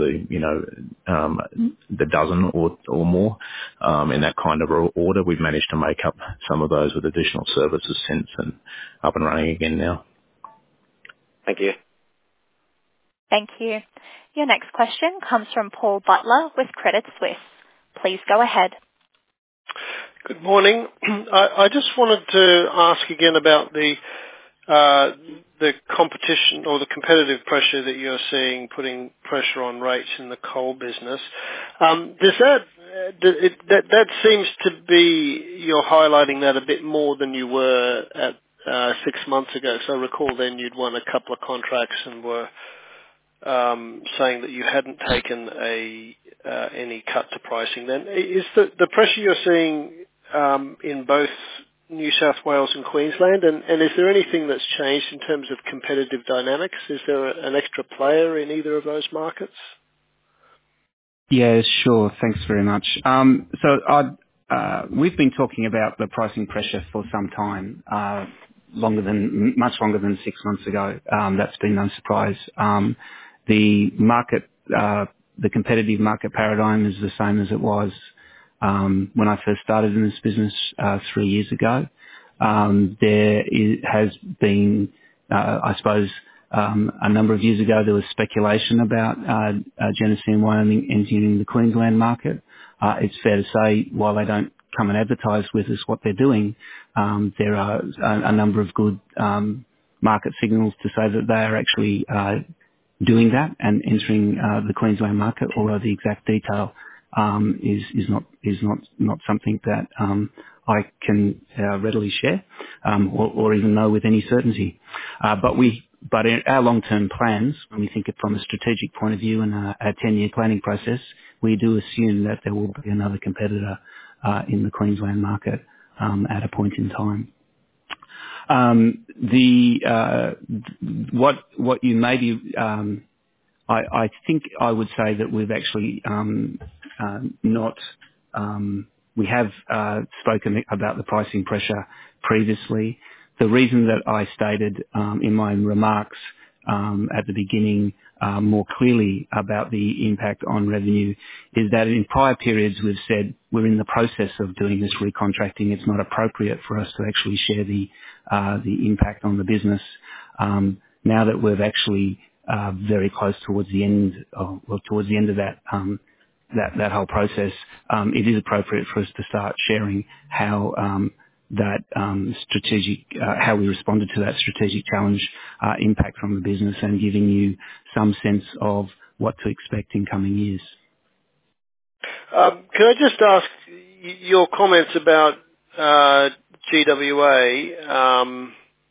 the dozen or more in that kind of order. We've managed to make up some of those with additional services since, and up and running again now. Thank you. Thank you. Your next question comes from Paul Butler with Credit Suisse. Please go ahead. Good morning. I just wanted to ask again about the competition or the competitive pressure that you're seeing putting pressure on rates in the coal business. That seems to be, you're highlighting that a bit more than you were at 6 months ago. So I recall then you'd won a couple of contracts and were saying that you hadn't taken any cut to pricing then. Is the pressure you're seeing in both New South Wales and Queensland, and is there anything that's changed in terms of competitive dynamics? Is there an extra player in either of those markets? Yeah, sure. Thanks very much. We've been talking about the pricing pressure for some time, much longer than 6 months ago. That's been no surprise. The competitive market paradigm is the same as it was when I first started in this business 3 years ago. Has been, I suppose, a number of years ago there was speculation about Genesee and Wyoming entering the Queensland market. It's fair to say, while they don't come and advertise with us what they're doing, there are a number of good market signals to say that they are actually doing that and entering the Queensland market, although the exact detail is not something that I can readily share or even know with any certainty. But in our long-term plans, when we think it from a strategic point of view and a 10-year planning process, we do assume that there will be another competitor in the Queensland market at a point in time. What you may be, I think I would say that we've actually we have spoken about the pricing pressure previously. The reason that I stated in my remarks at the beginning more clearly about the impact on revenue is that in prior periods we've said we're in the process of doing this recontracting. It's not appropriate for us to actually share the impact on the business. Now that we're actually very close towards the end of that whole process, it is appropriate for us to start sharing how how we responded to that strategic challenge impact from the business and giving you some sense of what to expect in coming years. Can I just ask your comments about GWA?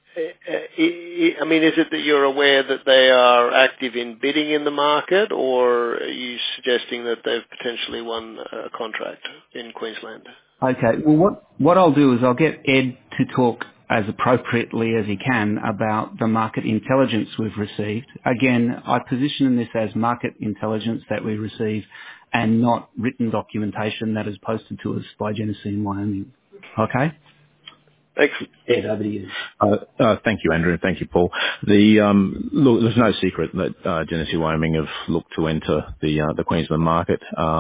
I mean, is it that you're aware that they are active in bidding in the market, or are you suggesting that they've potentially won a contract in Queensland? Okay. Well, what I'll do is I'll get Ed to talk as appropriately as he can about the market intelligence we've received. Again, I position this as market intelligence that we receive and not written documentation that is posted to us by Genesee and Wyoming. Okay? Thanks. Ed, over to you. Thank you, Andrew. Thank you, Paul. Look, there's no secret that Genesee Wyoming have looked to enter the Queensland market.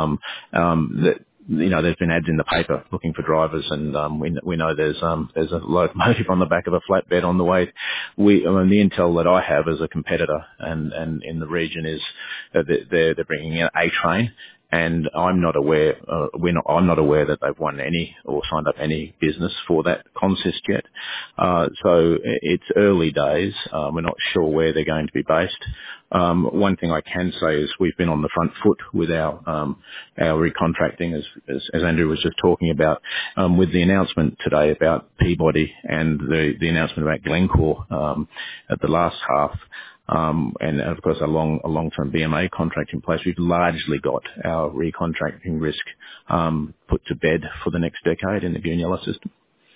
There's been ads in the paper looking for drivers, and we know there's a locomotive on the back of a flatbed on the way. The intel that I have as a competitor and in the region is that they're bringing in a train. And I'm not aware that they've won any or signed up any business for that consist yet. So it's early days. We're not sure where they're going to be based. One thing I can say is we've been on the front foot with our recontracting, as Andrew was just talking about, with the announcement today about Peabody and the announcement about Glencore at the last half. And of course, a long-term BMA contract in place. We've largely got our recontracting risk put to bed for the next decade in the Goonyella system.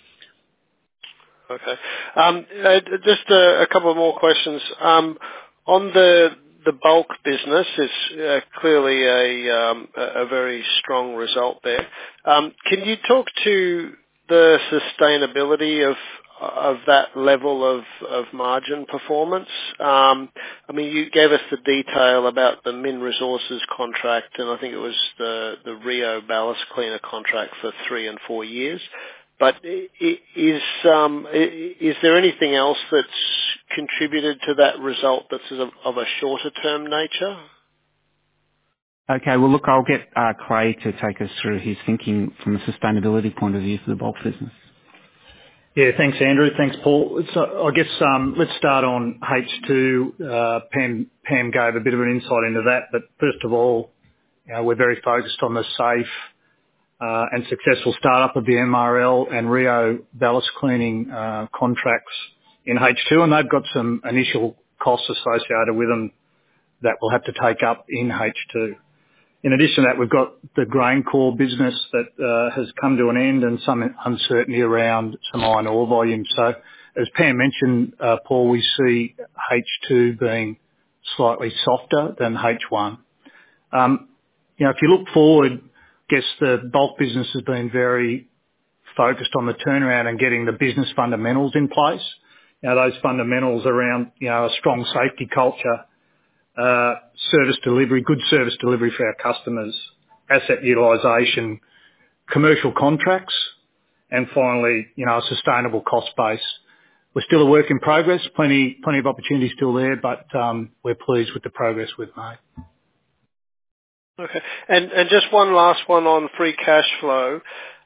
Okay. Just a couple of more questions. On the bulk business, it's clearly a very strong result there. Can you talk to the sustainability of that level of margin performance? I mean, you gave us the detail about the Min Resources contract, and I think it was the Rio ballast cleaner contract for 3 and 4 years. But is there anything else that's contributed to that result that's of a shorter term nature? Okay, well, look, I'll get Clay to take us through his thinking from a sustainability point of view for the bulk business. Yeah, thanks, Andrew. Thanks, Paul. I guess let's start on H2. Pam gave a bit of an insight into that, but first of all, we're very focused on the safe and successful startup of the MRL and Rio ballast cleaning contracts in H2, and they've got some initial costs associated with them that we'll have to take up in H2. In addition to that, we've got the GrainCorp business that has come to an end and some uncertainty around some iron ore volumes. So as Pam mentioned, Paul, we see H2 being slightly softer than H1. If you look forward, I guess the bulk business has been very focused on the turnaround and getting the business fundamentals in place. Those fundamentals around, a strong safety culture, service delivery, good service delivery for our customers, asset utilisation, commercial contracts, and finally, a sustainable cost base. We're still a work in progress, plenty of opportunities still there, but we're pleased with the progress we've made. Okay. And just one last one on free cash flow.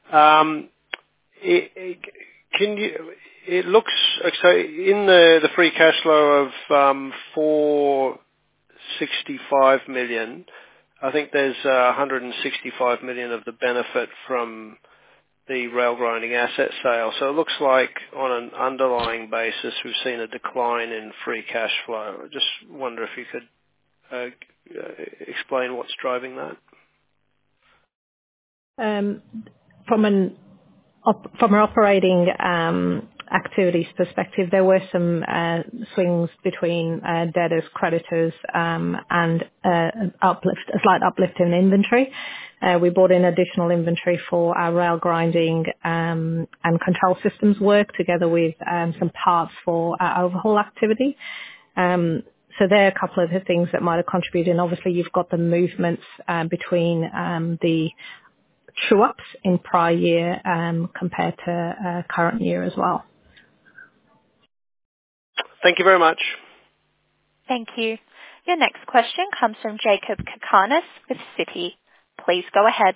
It looks so in the free cash flow of 465 million. I think there's 165 million of the benefit from the rail grinding asset sale. So it looks like on an underlying basis, we've seen a decline in free cash flow. I just wonder if you could explain what's driving that. From an operating activities perspective, there were some swings between debtors, creditors, and a slight uplift in inventory. We bought in additional inventory for our rail grinding and control systems work, together with some parts for our overhaul activity. So there are a couple of the things that might have contributed. And obviously, you've got the movements between the true-ups in prior year compared to current year as well. Thank you very much. Thank you. Your next question comes from Jakob Cakarnis with Citi. Please go ahead.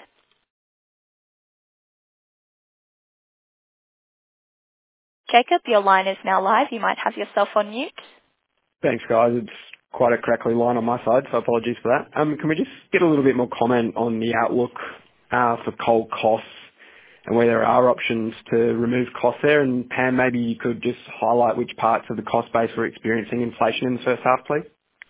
Jacob, your line is now live. You might have yourself on mute. Thanks, guys. It's quite a crackly line on my side, so apologies for that. Can we just get a little bit more comment on the outlook for coal costs and where there are options to remove costs there? And Pam, maybe you could just highlight which parts of the cost base we're experiencing inflation in the first half, please.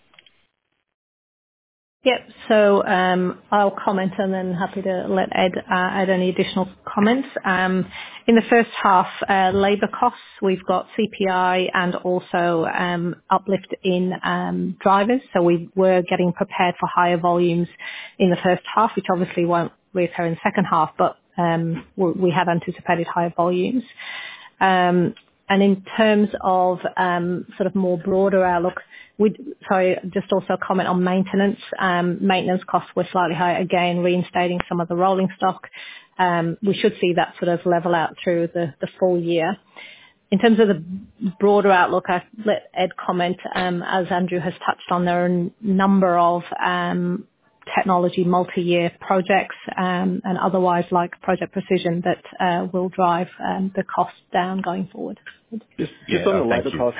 Yep. So I'll comment and then happy to let Ed add any additional comments. In the first half, labour costs, we've got CPI and also uplift in drivers. So we were getting prepared for higher volumes in the first half, which obviously won't reoccur in the second half, but we have anticipated higher volumes. And in terms of sort of more broader outlook, just also comment on maintenance. Maintenance costs were slightly higher, again, reinstating some of the rolling stock. We should see that sort of level out through the full year. In terms of the broader outlook, I let Ed comment. As Andrew has touched on, there are a number of technology multi-year projects and otherwise like Project Precision that will drive the costs down going forward. Just on the labour costs.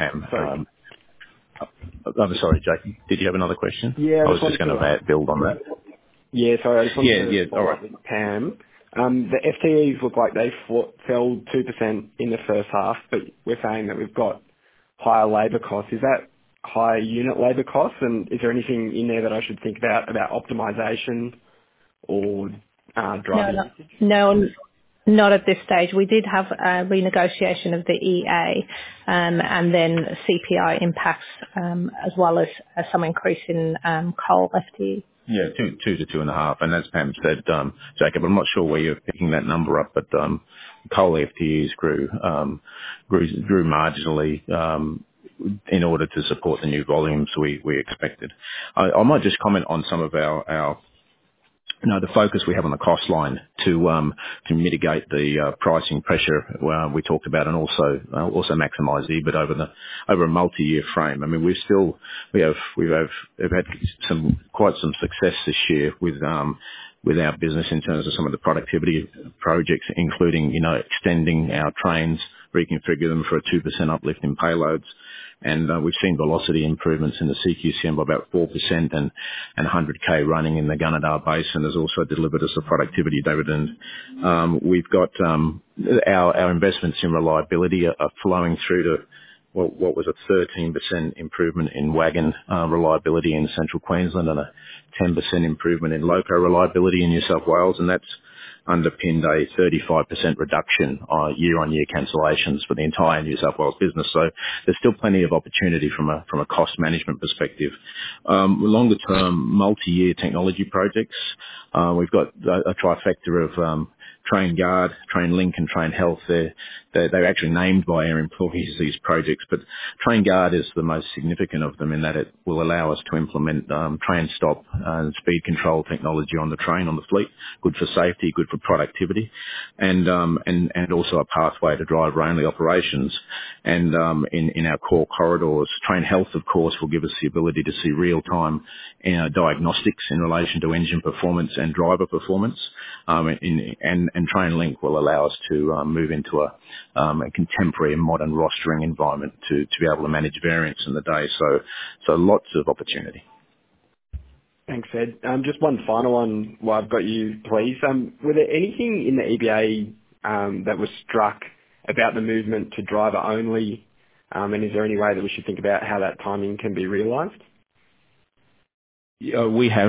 I'm sorry, Jake. Did you have another question? Yeah. I was just going to build on that. Yeah, sorry. I just wanted to all right. with Pam. The FTEs look like they fell 2% in the first half, but we're saying that we've got higher labour costs. Is that higher unit labor costs? And is there anything in there that I should think about optimization or driving? No, not at this stage. We did have a renegotiation of the EA, and then CPI impacts, as well as some increase in coal FTE. Yeah, 2 to 2.5. And as Pam said, Jacob, I'm not sure where you're picking that number up, but coal FTEs grew marginally in order to support the new volumes we expected. I might just comment on some of our the focus we have on the cost line to mitigate the pricing pressure we talked about, and also maximise EBIT over a multi-year frame. I mean, we've had quite some success this year with our business in terms of some of the productivity projects, including extending our trains, reconfigure them for a 2% uplift in payloads. And we've seen velocity improvements in the CQCM by about 4%, and 100k running in the Gunnedah Basin has also delivered us a productivity dividend. We've got our investments in reliability are flowing through to what was a 13% improvement in wagon reliability in Central Queensland, and a 10% improvement in loco reliability in New South Wales, and that's underpinned a 35% reduction year-on-year cancellations for the entire New South Wales business. So there's still plenty of opportunity from a cost management perspective. Longer term, multi-year technology projects. We've got a trifecta of Train Guard, Train Link and Train Health. They're actually named by our employees, these projects, but Train Guard is the most significant of them in that it will allow us to implement train stop and speed control technology on the train, on the fleet. Good for safety, good for productivity, and also a pathway to driver-only operations. And in our core corridors, Train Health, of course, will give us the ability to see real-time diagnostics in relation to engine performance and driver performance. And Train Link will allow us to move into a contemporary and modern rostering environment to be able to manage variance in the day. So lots of opportunity. Thanks, Ed. Just one final one while I've got you, please. Were there anything in the EBA that was struck about the movement to driver only? And is there any way that we should think about how that timing can be realised? We have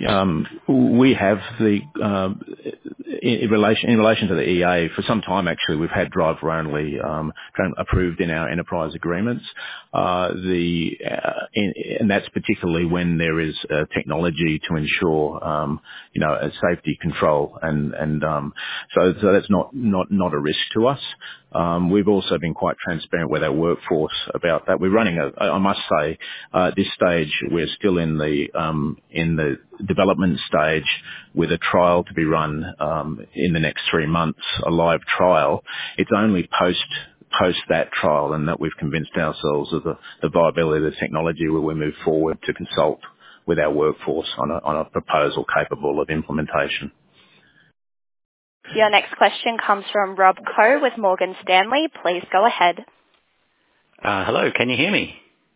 in relation to the EA for some time. Actually, we've had driver only approved in our enterprise agreements. And that's particularly when there is technology to ensure a safety control, and so that's not a risk to us. We've also been quite transparent with our workforce about that. We're running I must say, at this stage, we're still in the development stage with a trial to be run in the next 3 months, a live trial. It's only post that trial and that we've convinced ourselves of the viability of the technology where we move forward to consult with our workforce on a proposal capable of implementation. Your next question comes from Rob Koh with Morgan Stanley. Please go ahead. Hello, can you hear me?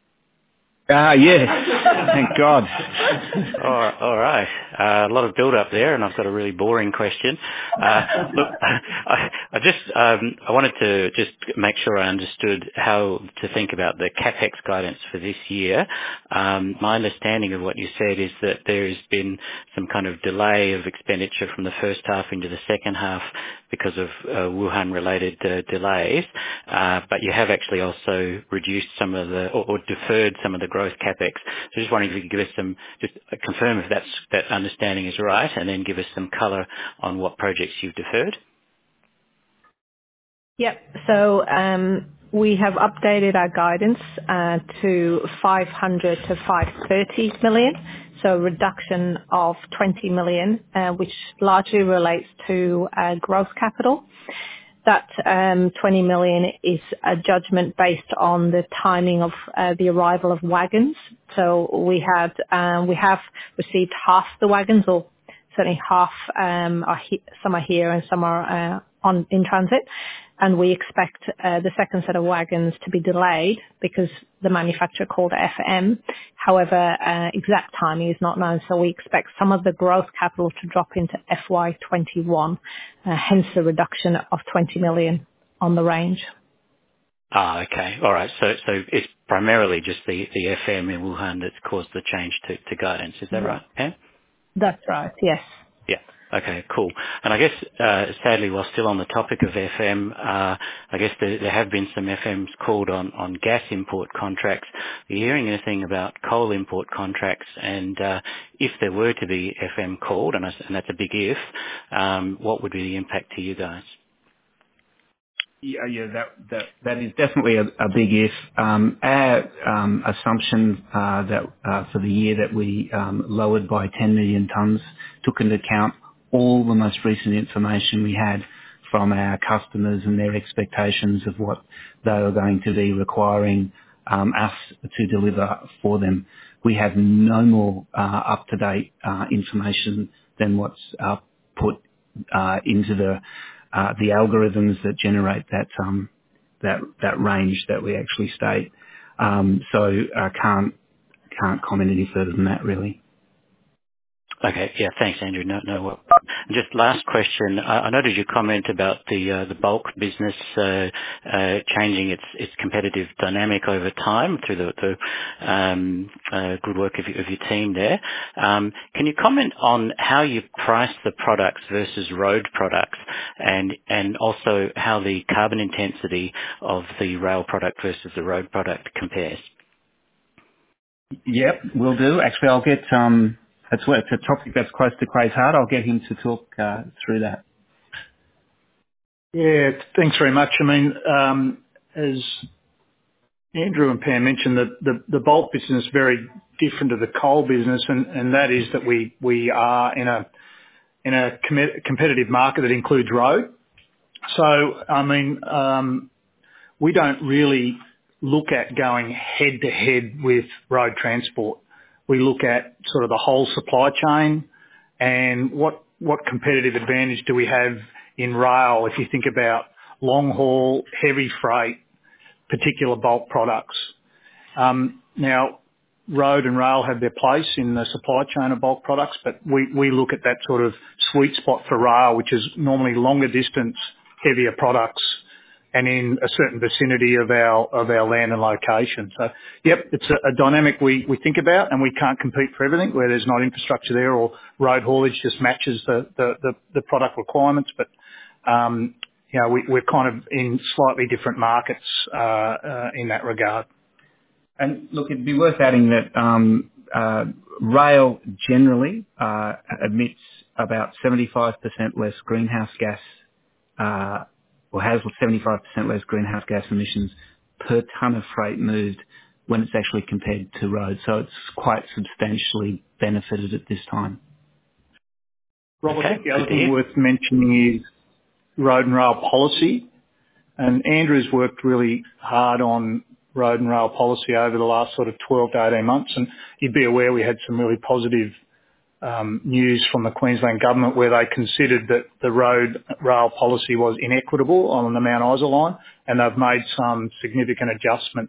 Yes. Thank God. All right. A lot of build up there, and I've got a really boring question. Look, I wanted to just make sure I understood how to think about the CapEx guidance for this year. My understanding of what you said is that there's been some kind of delay of expenditure from the first half into the second half because of Wuhan-related delays, but you have actually also reduced some of or deferred some of the growth CapEx. So just wondering if you could give us just confirm if that understanding is right, and then give us some colour on what projects you've deferred. Yep. So we have updated our guidance to 500 to 530 million. So a reduction of 20 million, which largely relates to growth capital. That 20 million is a judgment based on the timing of the arrival of wagons. So we have received half the wagons, or certainly half. Some are here and some are in transit. And we expect the second set of wagons to be delayed because the manufacturer called FM. However, exact timing is not known, so we expect some of the growth capital to drop into FY21, hence the reduction of 20 million on the range. Okay. All right. So it's primarily just the FM in Wuhan that's caused the change to guidance. Is that right, Pam? That's right, yes. Yeah. Okay, cool. And I guess, sadly, while still on the topic of FM, I guess there have been some FMs called on gas import contracts. Are you hearing anything about coal import contracts? And if there were to be FM called, and that's a big if, what would be the impact to you guys? Yeah, that is definitely a big if. Our assumption that for the year that we lowered by 10 million tonnes took into account all the most recent information we had from our customers and their expectations of what they were going to be requiring us to deliver for them. We have no more up-to-date information than what's put into the algorithms that generate that range that we actually state. So I can't comment any further than that, really. Okay. Yeah. Thanks, Andrew. No. Just last question. I noted your comment about the bulk business changing its competitive dynamic over time through the good work of your team there. Can you comment on how you price the products versus road products, and also how the carbon intensity of the rail product versus the road product compares? Yep, will do. Actually, I'll get it's a topic that's close to Craig's heart. I'll get him to talk through that. Yeah, thanks very much. I mean, as Andrew and Pam mentioned, the bulk business is very different to the coal business, and that is that we are in a competitive market that includes road. So, I mean, we don't really look at going head to head with road transport. We look at sort of the whole supply chain and what competitive advantage do we have in rail if you think about long haul, heavy freight, particular bulk products. Now, road and rail have their place in the supply chain of bulk products, but we look at that sort of sweet spot for rail, which is normally longer distance, heavier products, and in a certain vicinity of our land and location. So, yep, it's a dynamic we think about, and we can't compete for everything where there's not infrastructure there or road haulage just matches the product requirements. But, you know, we're kind of in slightly different markets in that regard. And look, it'd be worth adding that rail generally emits about 75% less greenhouse gas or has 75% less greenhouse gas emissions per tonne of freight moved when it's actually compared to road. So it's quite substantially benefited at this time. Rob, I think the other thing worth mentioning is road and rail policy. And Andrew's worked really hard on road and rail policy over the last sort of 12 to 18 months. And you'd be aware we had some really positive news from the Queensland government where they considered that the road rail policy was inequitable on the Mount Isa line, and they've made some significant adjustments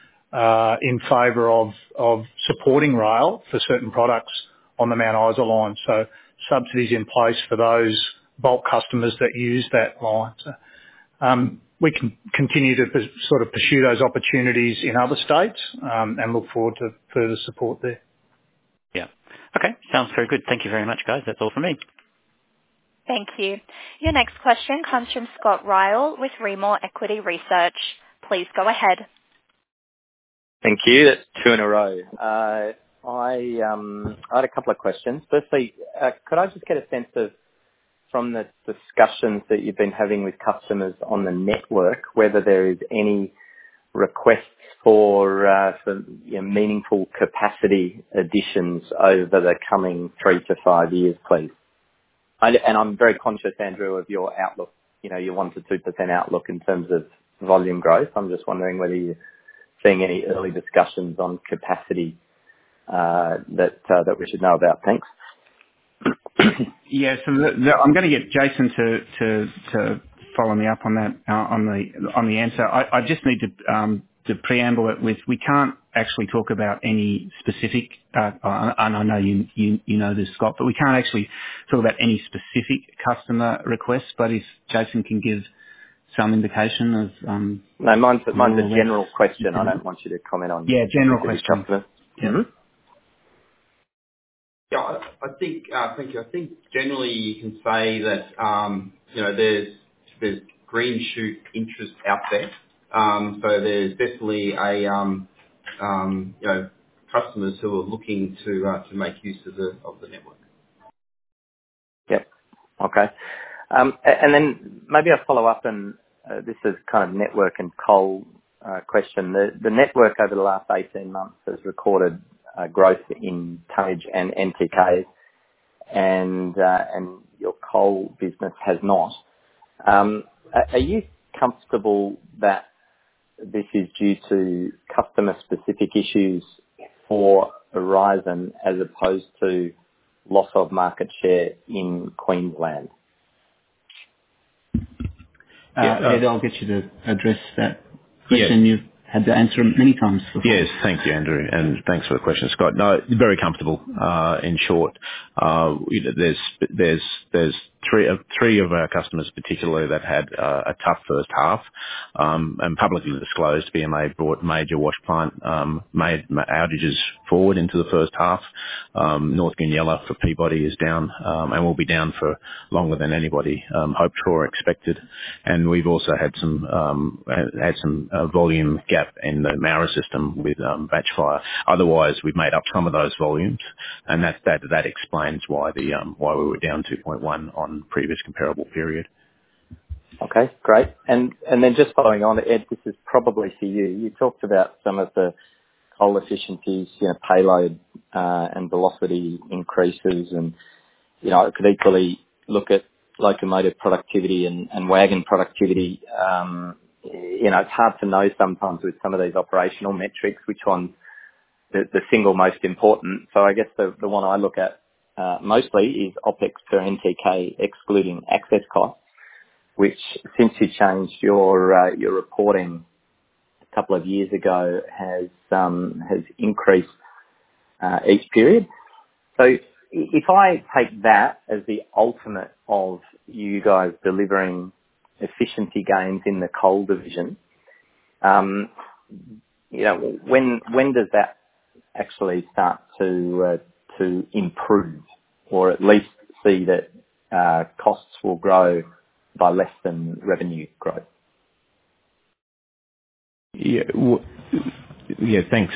in favour of supporting rail for certain products on the Mount Isa line. So subsidies in place for those bulk customers that use that line. So, we can continue to sort of pursue those opportunities in other states and look forward to further support there. Yeah. Okay. Sounds very good. Thank you very much, guys. That's all from me. Thank you. Your next question comes from Scott Ryall with Rimor Equity Research. Please go ahead. Thank you. That's two in a row. I had a couple of questions. Firstly, could I just get a sense of, from the discussions that you've been having with customers on the network, whether there is any requests for meaningful capacity additions over the coming 3 to 5 years, please? And I'm very conscious, Andrew, of your outlook, you know, your 1 to 2% outlook in terms of volume growth. I'm just wondering whether you're seeing any early discussions on capacity that we should know about. Thanks. Yeah, so I'm going to get Jason to follow me up on that on the answer. I just need to preamble it with, we can't actually talk about any specific, and I know you know this, Scott, but we can't actually talk about any specific customer requests. But if Jason can give some indication of... No, mine's a general question. I don't want you to comment on... Yeah, general question. Yeah. Mm-hmm. Yeah, I think, thank you. I think generally you can say that, there's green shoot interest out there. So there's definitely customers who are looking to make use of the network. Yep. Okay. And then maybe I'll follow up, and this is kind of network and coal question. The network over the last 18 months has recorded growth in tonnage and NTK, and your coal business has not. Are you comfortable that this is due to customer-specific issues for Aurizon as opposed to loss of market share in Queensland? Ed, I'll get you to address that question. You've had to answer it many times before. Yes, thank you, Andrew, and thanks for the question, Scott. No, very comfortable. In short, there's three of our customers particularly that had a tough first half, and publicly disclosed. BMA brought major wash plant made outages forward into the first half. North Goonyella for Peabody is down, and will be down for longer than anybody hoped for or expected. And we've also had some volume gap in the Mara system with batch fire. Otherwise, we've made up some of those volumes, and that explains why we were down 2.1 on previous comparable period. Okay, great. And then just following on, Ed, this is probably for you. You talked about some of the coal efficiencies, payload and velocity increases, and it could equally look at locomotive productivity and wagon productivity. It's hard to know sometimes with some of these operational metrics which one's the single most important. So I guess the one I look at mostly is OPEX per NTK excluding access costs, which since you changed your reporting a couple of years ago has increased each period. So if I take that as the ultimate of you guys delivering efficiency gains in the coal division, when does that actually start to improve, or at least see that costs will grow by less than revenue growth? Yeah, thanks.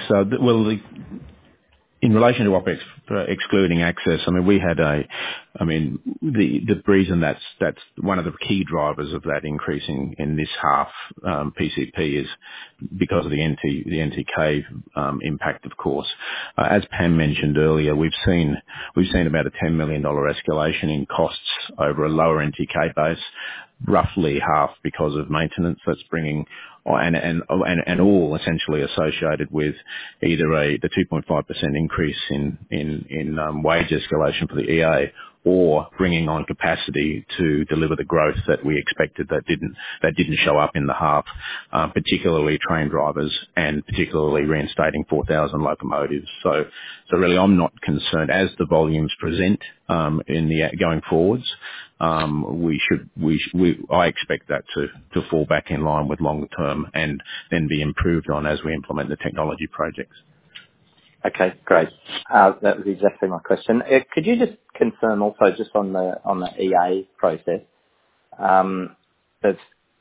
In relation to OPEX excluding access, we had the reason that's one of the key drivers of that increase in this half PCP is because of the NTK impact, of course. As Pam mentioned earlier, we've seen about a $10 million escalation in costs over a lower NTK base, roughly half because of maintenance that's bringing, and all essentially associated with either the 2.5% increase in wage escalation for the EA, or bringing on capacity to deliver the growth that we expected that didn't show up in the half, particularly train drivers and particularly reinstating 4,000 locomotives. So really, I'm not concerned as the volumes present going forwards. I expect that to fall back in line with longer term and then be improved on as we implement the technology projects. Okay, great. That was exactly my question. Could you just confirm also just on the EA process, that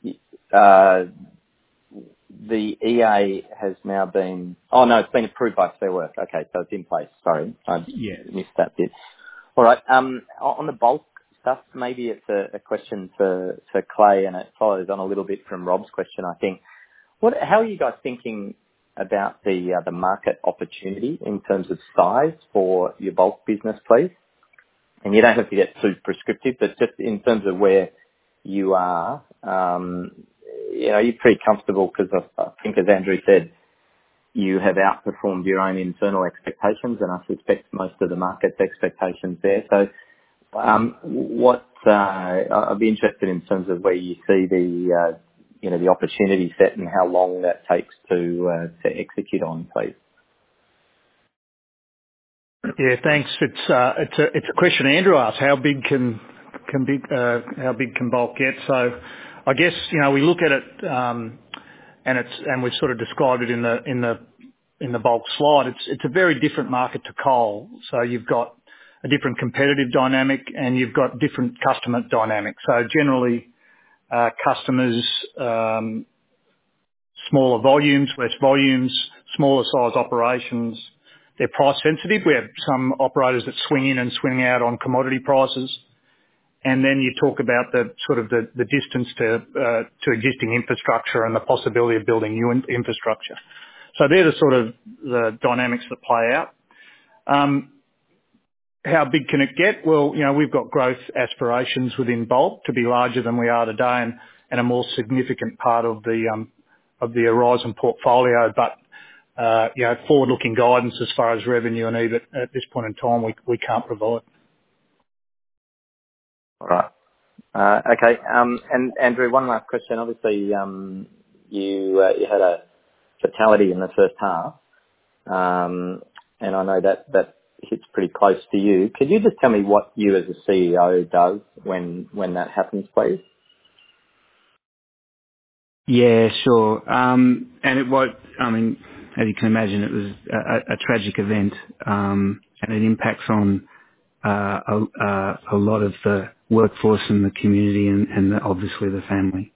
the EA has now been... Oh, no, it's been approved by Fair Work. Okay, so it's in place. Sorry, I missed that bit. All right, on the bulk stuff, maybe it's a question for Clay, and it follows on a little bit from Rob's question, I think. How are you guys thinking about the market opportunity in terms of size for your bulk business, please? And you don't have to get too prescriptive, but just in terms of where you are, you're pretty comfortable because I think, as Andrew said, you have outperformed your own internal expectations, and I suspect most of the market's expectations there. So I'd be interested in terms of where you see the opportunity set and how long that takes to execute on, please. Yeah, thanks. It's a question Andrew asked. How big can bulk get? So I guess, we look at it, and we've sort of described it in the bulk slide. It's a very different market to coal. So you've got a different competitive dynamic and you've got different customer dynamics. So generally, customers, smaller volumes, less volumes, smaller size operations, they're price sensitive. We have some operators that swing in and swing out on commodity prices. And then you talk about the distance to existing infrastructure and the possibility of building new infrastructure. So they're the dynamics that play out. How big can it get? Well, we've got growth aspirations within bulk to be larger than we are today and a more significant part of the Aurizon portfolio. But, forward-looking guidance as far as revenue and EBIT at this point in time, we can't provide. All right. Okay. And Andrew, one last question. Obviously, you had a fatality in the first half, and I know that hits pretty close to you. Could you just tell me what you as a CEO does when that happens, please? Yeah, sure. And it was, as you can imagine, it was a tragic event, and it impacts on a lot of the workforce and the community and obviously the family.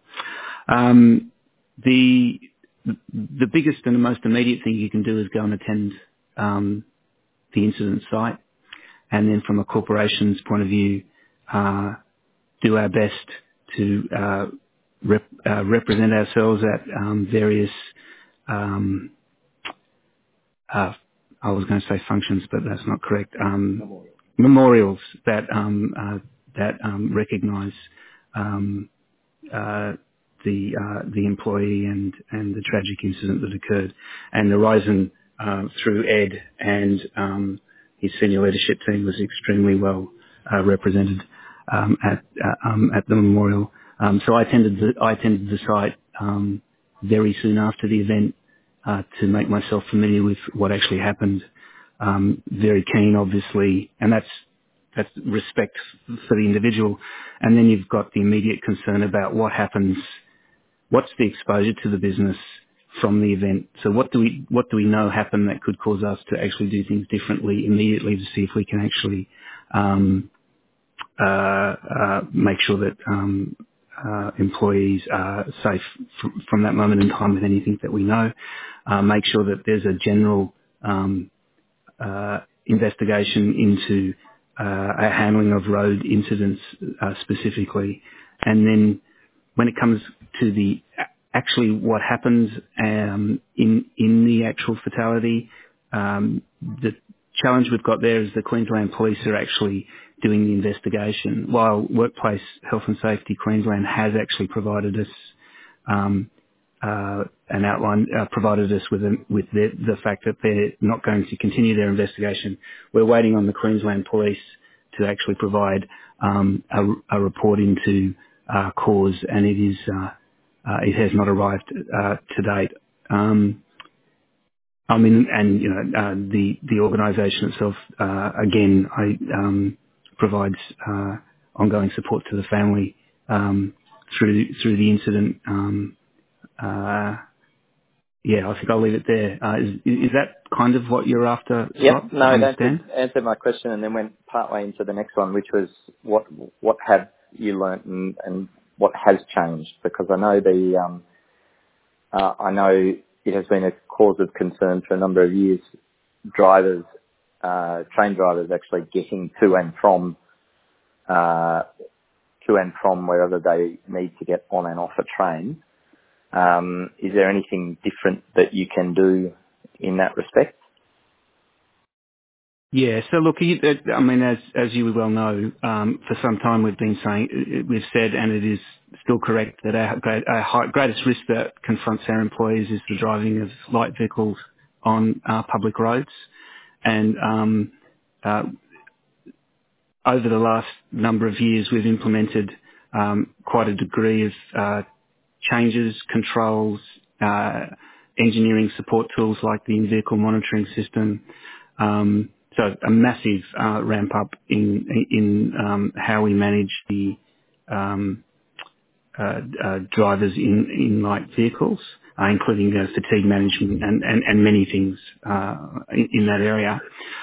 The biggest and the most immediate thing you can do is go and attend the incident site, and then from a corporation's point of view, do our best to represent ourselves at various I was going to say functions, but that's not correct. Memorials that recognise the employee and the tragic incident that occurred. And Aurizon, through Ed and his senior leadership team, was extremely well represented at the memorial. So I attended the site very soon after the event to make myself familiar with what actually happened. Very keen, obviously, and that's respect for the individual. And then you've got the immediate concern about what happens, what's the exposure to the business from the event. So what do we know happened that could cause us to actually do things differently immediately to see if we can actually make sure that employees are safe from that moment in time with anything that we know. Make sure that there's a general investigation into a handling of road incidents specifically. And then when it comes to the actually what happens in the actual fatality, the challenge we've got there is the Queensland Police are actually doing the investigation, while Workplace Health and Safety Queensland has actually provided us an outline, provided us with the fact that they're not going to continue their investigation. We're waiting on the Queensland Police to actually provide a report into cause, and it has not arrived to date. The organisation itself, again, provides ongoing support to the family through the incident. I think I'll leave it there. Is that kind of what you're after? Yeah, no, that answered my question, and then went partway into the next one, which was what have you learnt and what has changed? Because I know I know it has been a cause of concern for a number of years. Train drivers actually getting to and from wherever they need to get on and off a train. Is there anything different that you can do in that respect? Yeah. So look, as you well know, for some time we've said, and it is still correct, that our greatest risk that confronts our employees is the driving of light vehicles on public roads. And over the last number of years, we've implemented quite a degree of changes, controls, engineering support tools like the in-vehicle monitoring system. So a massive ramp up in how we manage the drivers in light vehicles, including fatigue management and many things in that area.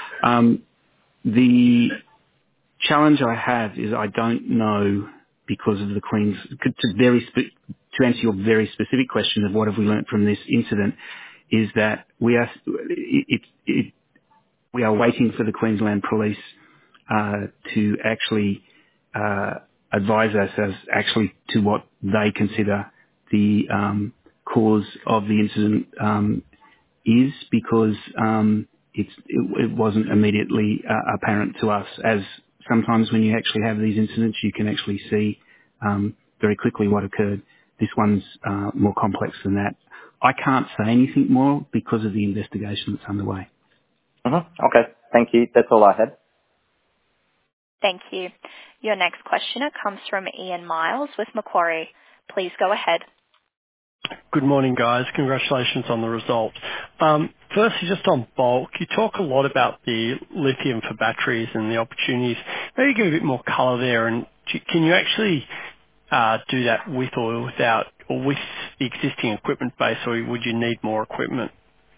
The challenge I have is I don't know, because of the Queen's, to answer your very specific question of what have we learnt from this incident, is that we are waiting for the Queensland Police to actually advise us as actually to what they consider the cause of the incident is, because it wasn't immediately apparent to us. As sometimes when you actually have these incidents, you can actually see very quickly what occurred. This one's more complex than that. I can't say anything more because of the investigation that's underway. Okay, thank you. That's all I had. Thank you. Your next questioner comes from Ian Miles with Macquarie. Please go ahead. Good morning, guys. Congratulations on the result. Firstly, just on bulk, you talk a lot about the lithium for batteries and the opportunities. Maybe give a bit more colour there, and can you actually do that with or without, or with the existing equipment base, or would you need more equipment?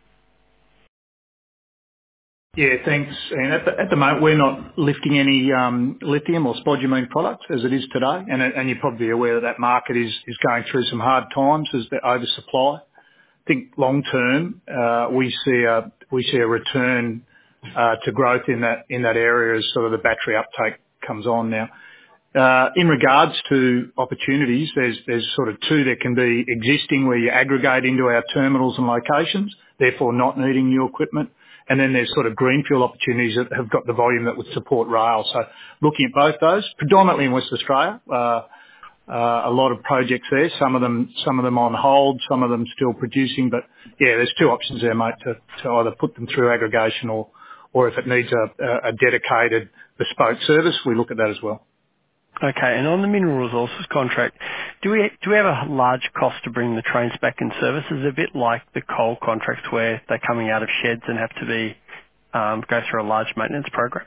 Yeah, thanks. And at the moment, we're not lifting any lithium or spodumene products as it is today, and you're probably aware that market is going through some hard times as the oversupply. I think long term, we see a return to growth in that area as sort of the battery uptake comes on now. In regards to opportunities, there's sort of two. There can be existing, where you aggregate into our terminals and locations, therefore not needing new equipment. And then there's sort of greenfield opportunities that have got the volume that would support rail. So looking at both those, predominantly in West Australia, a lot of projects there, some of them on hold, some of them still producing. But yeah, there's two options there, mate, to either put them through aggregation or if it needs a dedicated bespoke service, we look at that as well. Okay, and on the mineral resources contract, do we have a large cost to bring the trains back in service? Is it a bit like the coal contracts where they're coming out of sheds and have to be go through a large maintenance program?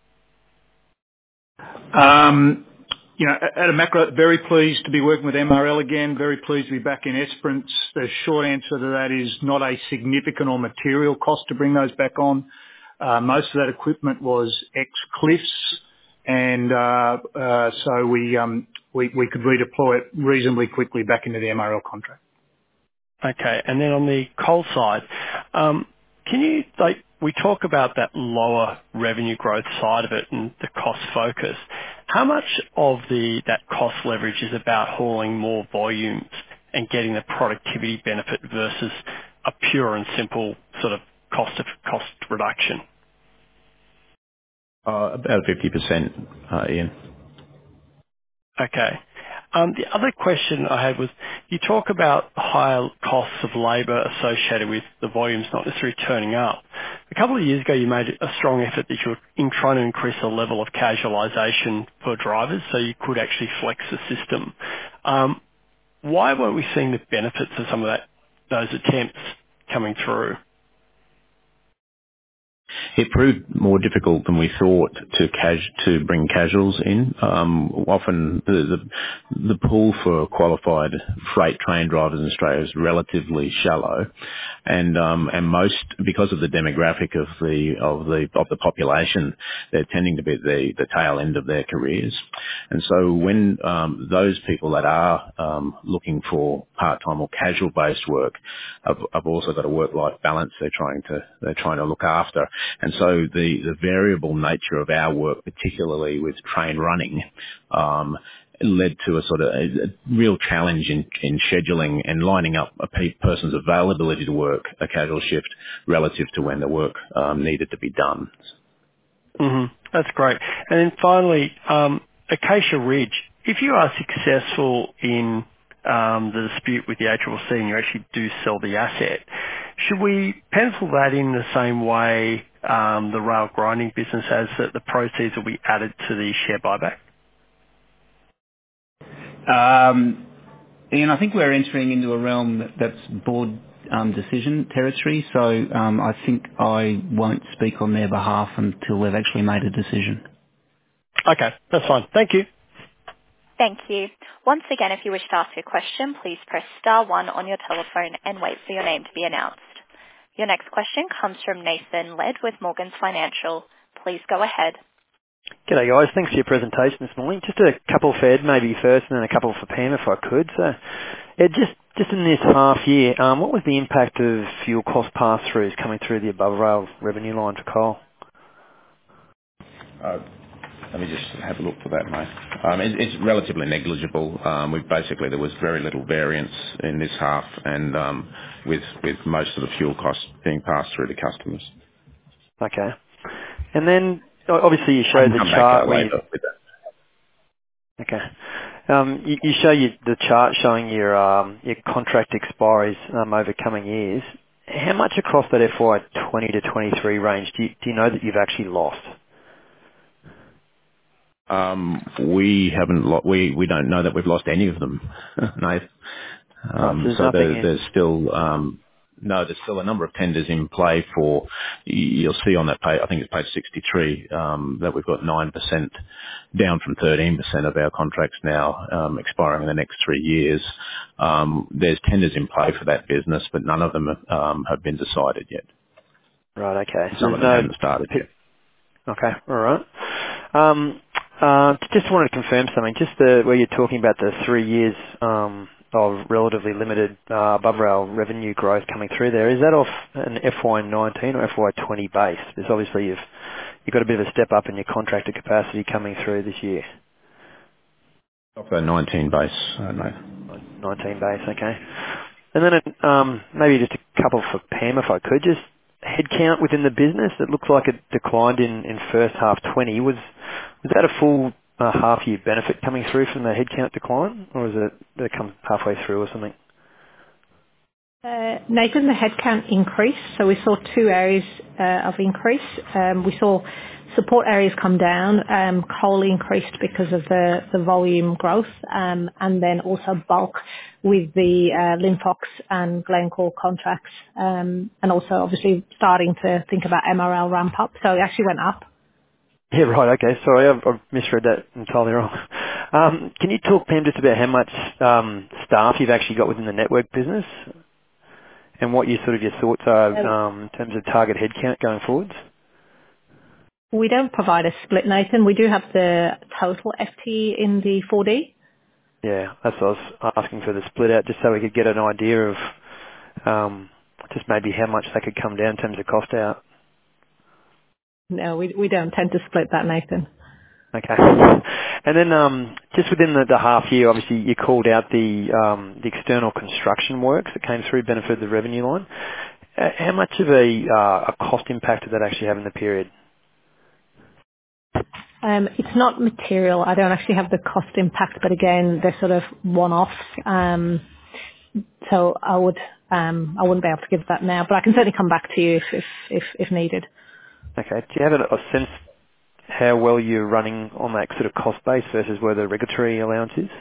At a macro, very pleased to be working with MRL again, very pleased to be back in Esperance. The short answer to that is not a significant or material cost to bring those back on. Most of that equipment was ex-Cliffs, and so we could redeploy it reasonably quickly back into the MRL contract. Okay, and then on the coal side, can you, we talk about that lower revenue growth side of it and the cost focus. How much of that cost leverage is about hauling more volumes and getting the productivity benefit versus a pure and simple sort of cost reduction? About 50%, Ian. Okay. The other question I had was, you talk about higher costs of labour associated with the volumes not necessarily turning up. A couple of years ago, you made a strong effort that you were trying to increase the level of casualisation for drivers so you could actually flex the system. Why weren't we seeing the benefits of some of those attempts coming through? It proved more difficult than we thought to bring casuals in. Often the pool for qualified freight train drivers in Australia is relatively shallow, and most, because of the demographic of the population, they're tending to be the tail end of their careers. And so when those people that are looking for part-time or casual based work have also got a work-life balance they're trying to look after. And so the variable nature of our work, particularly with train running, led to a sort of a real challenge in scheduling and lining up a person's availability to work a casual shift relative to when the work needed to be done. Mm-hmm. That's great. And then finally, Acacia Ridge, if you are successful in the dispute with the ACCC and you actually do sell the asset, should we pencil that in the same way the rail grinding business has, that the proceeds will be added to the share buyback? Ian, I think we're entering into a realm that's board decision territory, so I think I won't speak on their behalf until they've actually made a decision. Okay, that's fine. Thank you. Thank you. Once again, if you wish to ask a question, please press star one on your telephone and wait for your name to be announced. Your next question comes from Nathan Led with Morgans Financial. Please go ahead. G'day guys, thanks for your presentation this morning. Just a couple for Ed maybe first and then a couple for Pam if I could. So Ed, just in this half year, what was the impact of fuel cost pass-throughs coming through the above rail revenue line for coal? Let me just have a look for that, mate. It's relatively negligible. There was very little variance in this half, and with most of the fuel costs being passed through to customers. Okay. And then obviously you showed the chart where you show the chart showing your contract expiries over coming years. How much across that FY 20 to 23 range do you know that you've actually lost? We don't know that we've lost any of them, Nate. There's still a number of tenders in play for. You'll see on that page, I think it's page 63, that we've got 9% down from 13% of our contracts now expiring in the next 3 years. There's tenders in play for that business, but none of them have been decided yet. Right. Okay. Some of them haven't started yet. Okay. All right. Just wanted to confirm something. Just where you're talking about the 3 years of relatively limited above rail revenue growth coming through there. Is that off an FY19 or FY20 base? Because obviously you've got a bit of a step up in your contracted capacity coming through this year. Off a 19 base, no. 19 base, okay. And then maybe just a couple for Pam, if I could. Just headcount within the business. It looks like it declined in first half 20. Was that a full half year benefit coming through from the headcount decline, or is it that it comes halfway through or something? Nathan, the headcount increased, so we saw 2 areas of increase. We saw support areas come down, coal increased because of the volume growth, and then also bulk with the Linfox and Glencore contracts, and also obviously starting to think about MRL ramp up, so it actually went up. Yeah, right, okay. Sorry, I've misread that entirely wrong. Can you talk, Pam, just about how much staff you've actually got within the network business and what your thoughts are in terms of target headcount going forwards? We don't provide a split, Nathan. We do have the total FTE in the 4D. Yeah, that's what I was asking for, the split out, just so we could get an idea of just maybe how much that could come down in terms of cost out. No, we don't tend to split that, Nathan. Okay. And then just within the half year, obviously you called out the external construction works that came through, benefited the revenue line. How much of a cost impact did that actually have in the period? It's not material. I don't actually have the cost impact, but again, they're sort of one-offs. So I wouldn't be able to give that now, but I can certainly come back to you if needed. Okay. Do you have a sense how well you're running on that sort of cost base versus where the regulatory allowance is?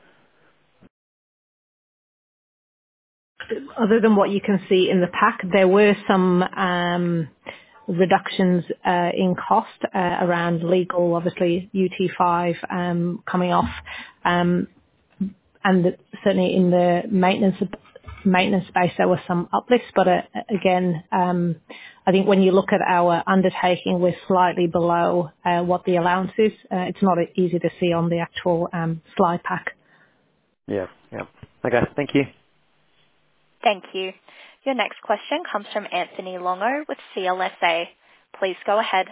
Other than what you can see in the pack, there were some reductions in cost around legal, obviously UT5 coming off, and certainly in the maintenance space there were some uplifts, but again, I think when you look at our undertaking, we're slightly below what the allowance is. It's not easy to see on the actual slide pack. Yeah. Okay, thank you. Thank you. Your next question comes from Anthony Longo with CLSA. Please go ahead.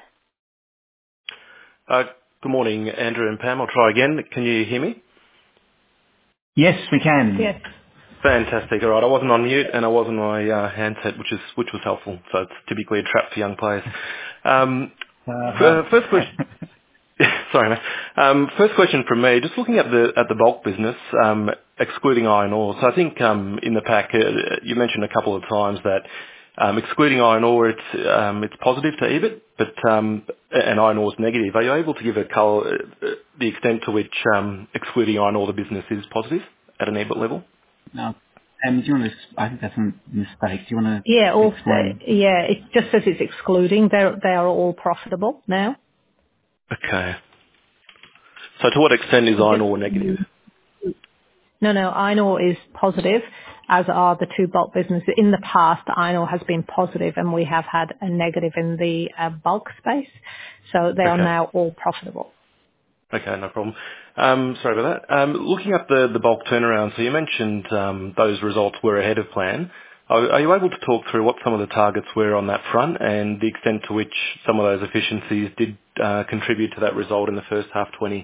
Good morning, Andrew and Pam. I'll try again. Can you hear me? Yes, we can. Yes. Fantastic. All right. I wasn't on mute and I wasn't on my handset, which was helpful. So it's typically a trap for young players. First question. Sorry, mate. First question from me. Just looking at the bulk business, excluding iron ore. So I think in the pack you mentioned a couple of times that excluding iron ore, it's positive to EBIT, but and iron ore is negative. Are you able to give a colour the extent to which excluding iron ore the business is positive at an EBIT level? No. Do you want to? I think that's a mistake. Do you want to? Yeah. Explain? Yeah. It just says it's excluding. They are all profitable now. Okay. So to what extent is iron ore negative? No, iron ore is positive, as are the two bulk businesses. In the past, iron ore has been positive, and we have had a negative in the bulk space. So they are now all profitable. Okay, no problem. Sorry about that. Looking at the bulk turnaround, so you mentioned those results were ahead of plan. Are you able to talk through what some of the targets were on that front and the extent to which some of those efficiencies did contribute to that result in the first half 20?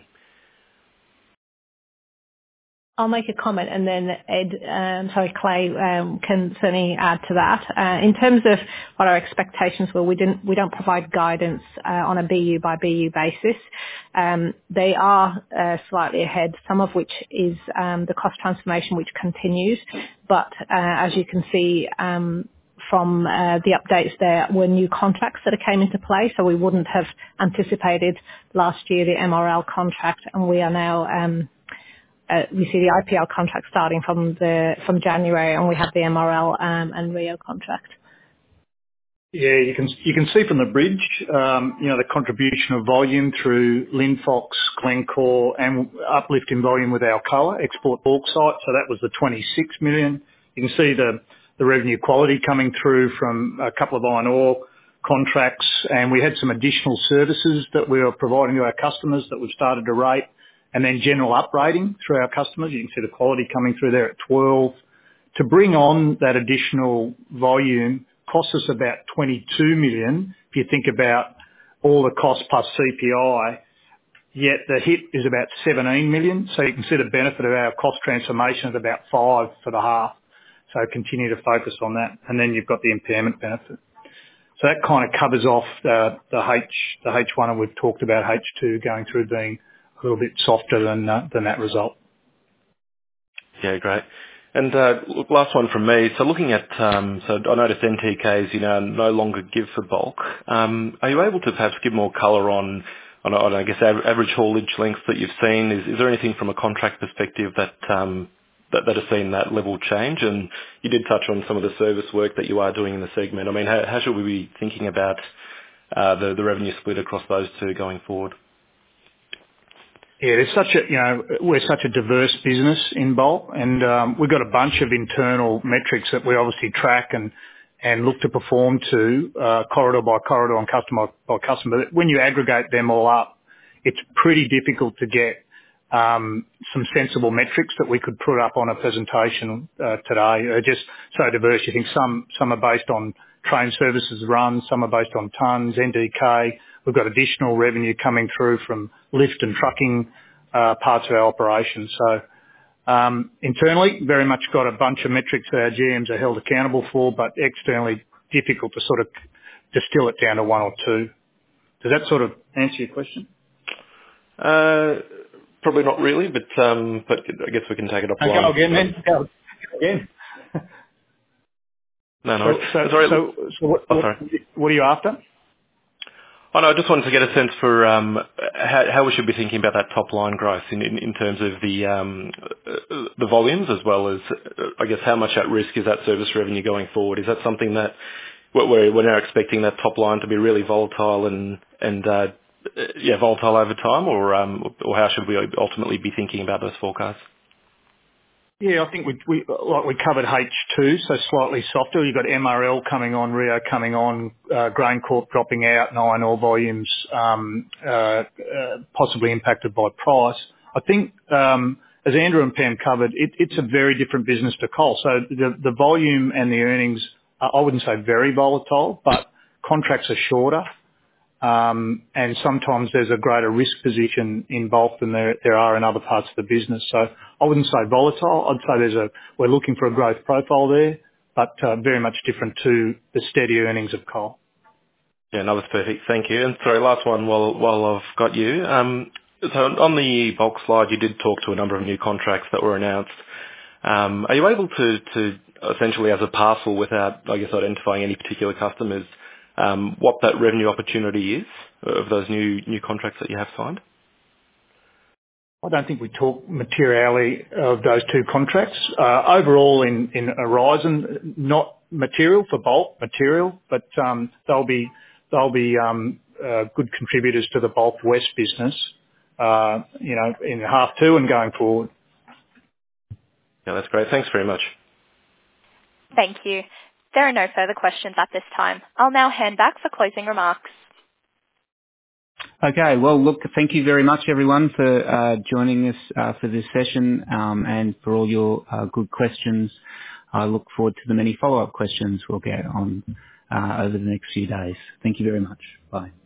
I'll make a comment and then Clay can certainly add to that. In terms of what our expectations were, we don't provide guidance on a BU by BU basis. They are slightly ahead, some of which is the cost transformation which continues. But as you can see from the updates, there were new contracts that came into play, so we wouldn't have anticipated last year the MRL contract, and we are now we see the IPL contract starting from January, and we have the MRL and Rio contract. Yeah, you can see from the bridge, the contribution of volume through Linfox, Glencore, and uplift in volume with Alcoa export bauxite. So that was the 26 million. You can see the revenue quality coming through from a couple of iron ore contracts, and we had some additional services that we were providing to our customers that we've started to rate. And then general uprating through our customers. You can see the quality coming through there at 12. To bring on that additional volume costs us about 22 million if you think about all the costs plus CPI, yet the hit is about 17 million. So you can see the benefit of our cost transformation at about 5 for the half. So continue to focus on that. And then you've got the impairment benefit. So that kind of covers off the H1, and we've talked about H2 going through being a little bit softer than that result. Yeah, great. And last one from me. So looking at, so I noticed NTKs, no longer give for bulk. Are you able to perhaps give more colour on I guess, average haulage lengths that you've seen? Is there anything from a contract perspective that has seen that level change? And you did touch on some of the service work that you are doing in the segment. I mean, how should we be thinking about the revenue split across those two going forward? Yeah, we're such a diverse business in bulk, and we've got a bunch of internal metrics that we obviously track and look to perform to corridor by corridor and customer by customer. But when you aggregate them all up, it's pretty difficult to get some sensible metrics that we could put up on a presentation today. They're just so diverse. You think some are based on train services run, some are based on tonnes, NDK. We've got additional revenue coming through from lift and trucking parts of our operation. So internally, very much got a bunch of metrics that our GMs are held accountable for, but externally difficult to sort of distill it down to one or two. Does that sort of answer your question? Probably not really, but I guess we can take it offline. Go again, then. Go again. No. Sorry. So what are you after? Oh, no, I just wanted to get a sense for how we should be thinking about that top line growth in terms of the volumes, as well as, I guess, how much at risk is that service revenue going forward? Is that something that we're now expecting that top line to be really volatile and volatile over time, or how should we ultimately be thinking about those forecasts? Yeah, I think we covered H2, so slightly softer. You've got MRL coming on, Rio coming on, GrainCorp dropping out, and iron ore volumes possibly impacted by price. I think, as Andrew and Pam covered, it's a very different business to coal. So the volume and the earnings, I wouldn't say very volatile, but contracts are shorter. And sometimes there's a greater risk position involved than there are in other parts of the business. So I wouldn't say volatile. I'd say we're looking for a growth profile there, but very much different to the steady earnings of coal. Yeah, no, that's perfect. Thank you. And sorry, last one while I've got you. So on the bulk slide, you did talk to a number of new contracts that were announced. Are you able to essentially, as a parcel, without, I guess, identifying any particular customers, what that revenue opportunity is of those new contracts that you have signed? I don't think we talk materially of those two contracts. Overall in Horizon, not material for bulk material, but they'll be good contributors to the Bulk West business. in half two and going forward. Yeah, that's great. Thanks very much. Thank you. There are no further questions at this time. I'll now hand back for closing remarks. Okay. Well, look, thank you very much, everyone, for joining us for this session and for all your good questions. I look forward to the many follow-up questions we'll get on over the next few days. Thank you very much. Bye.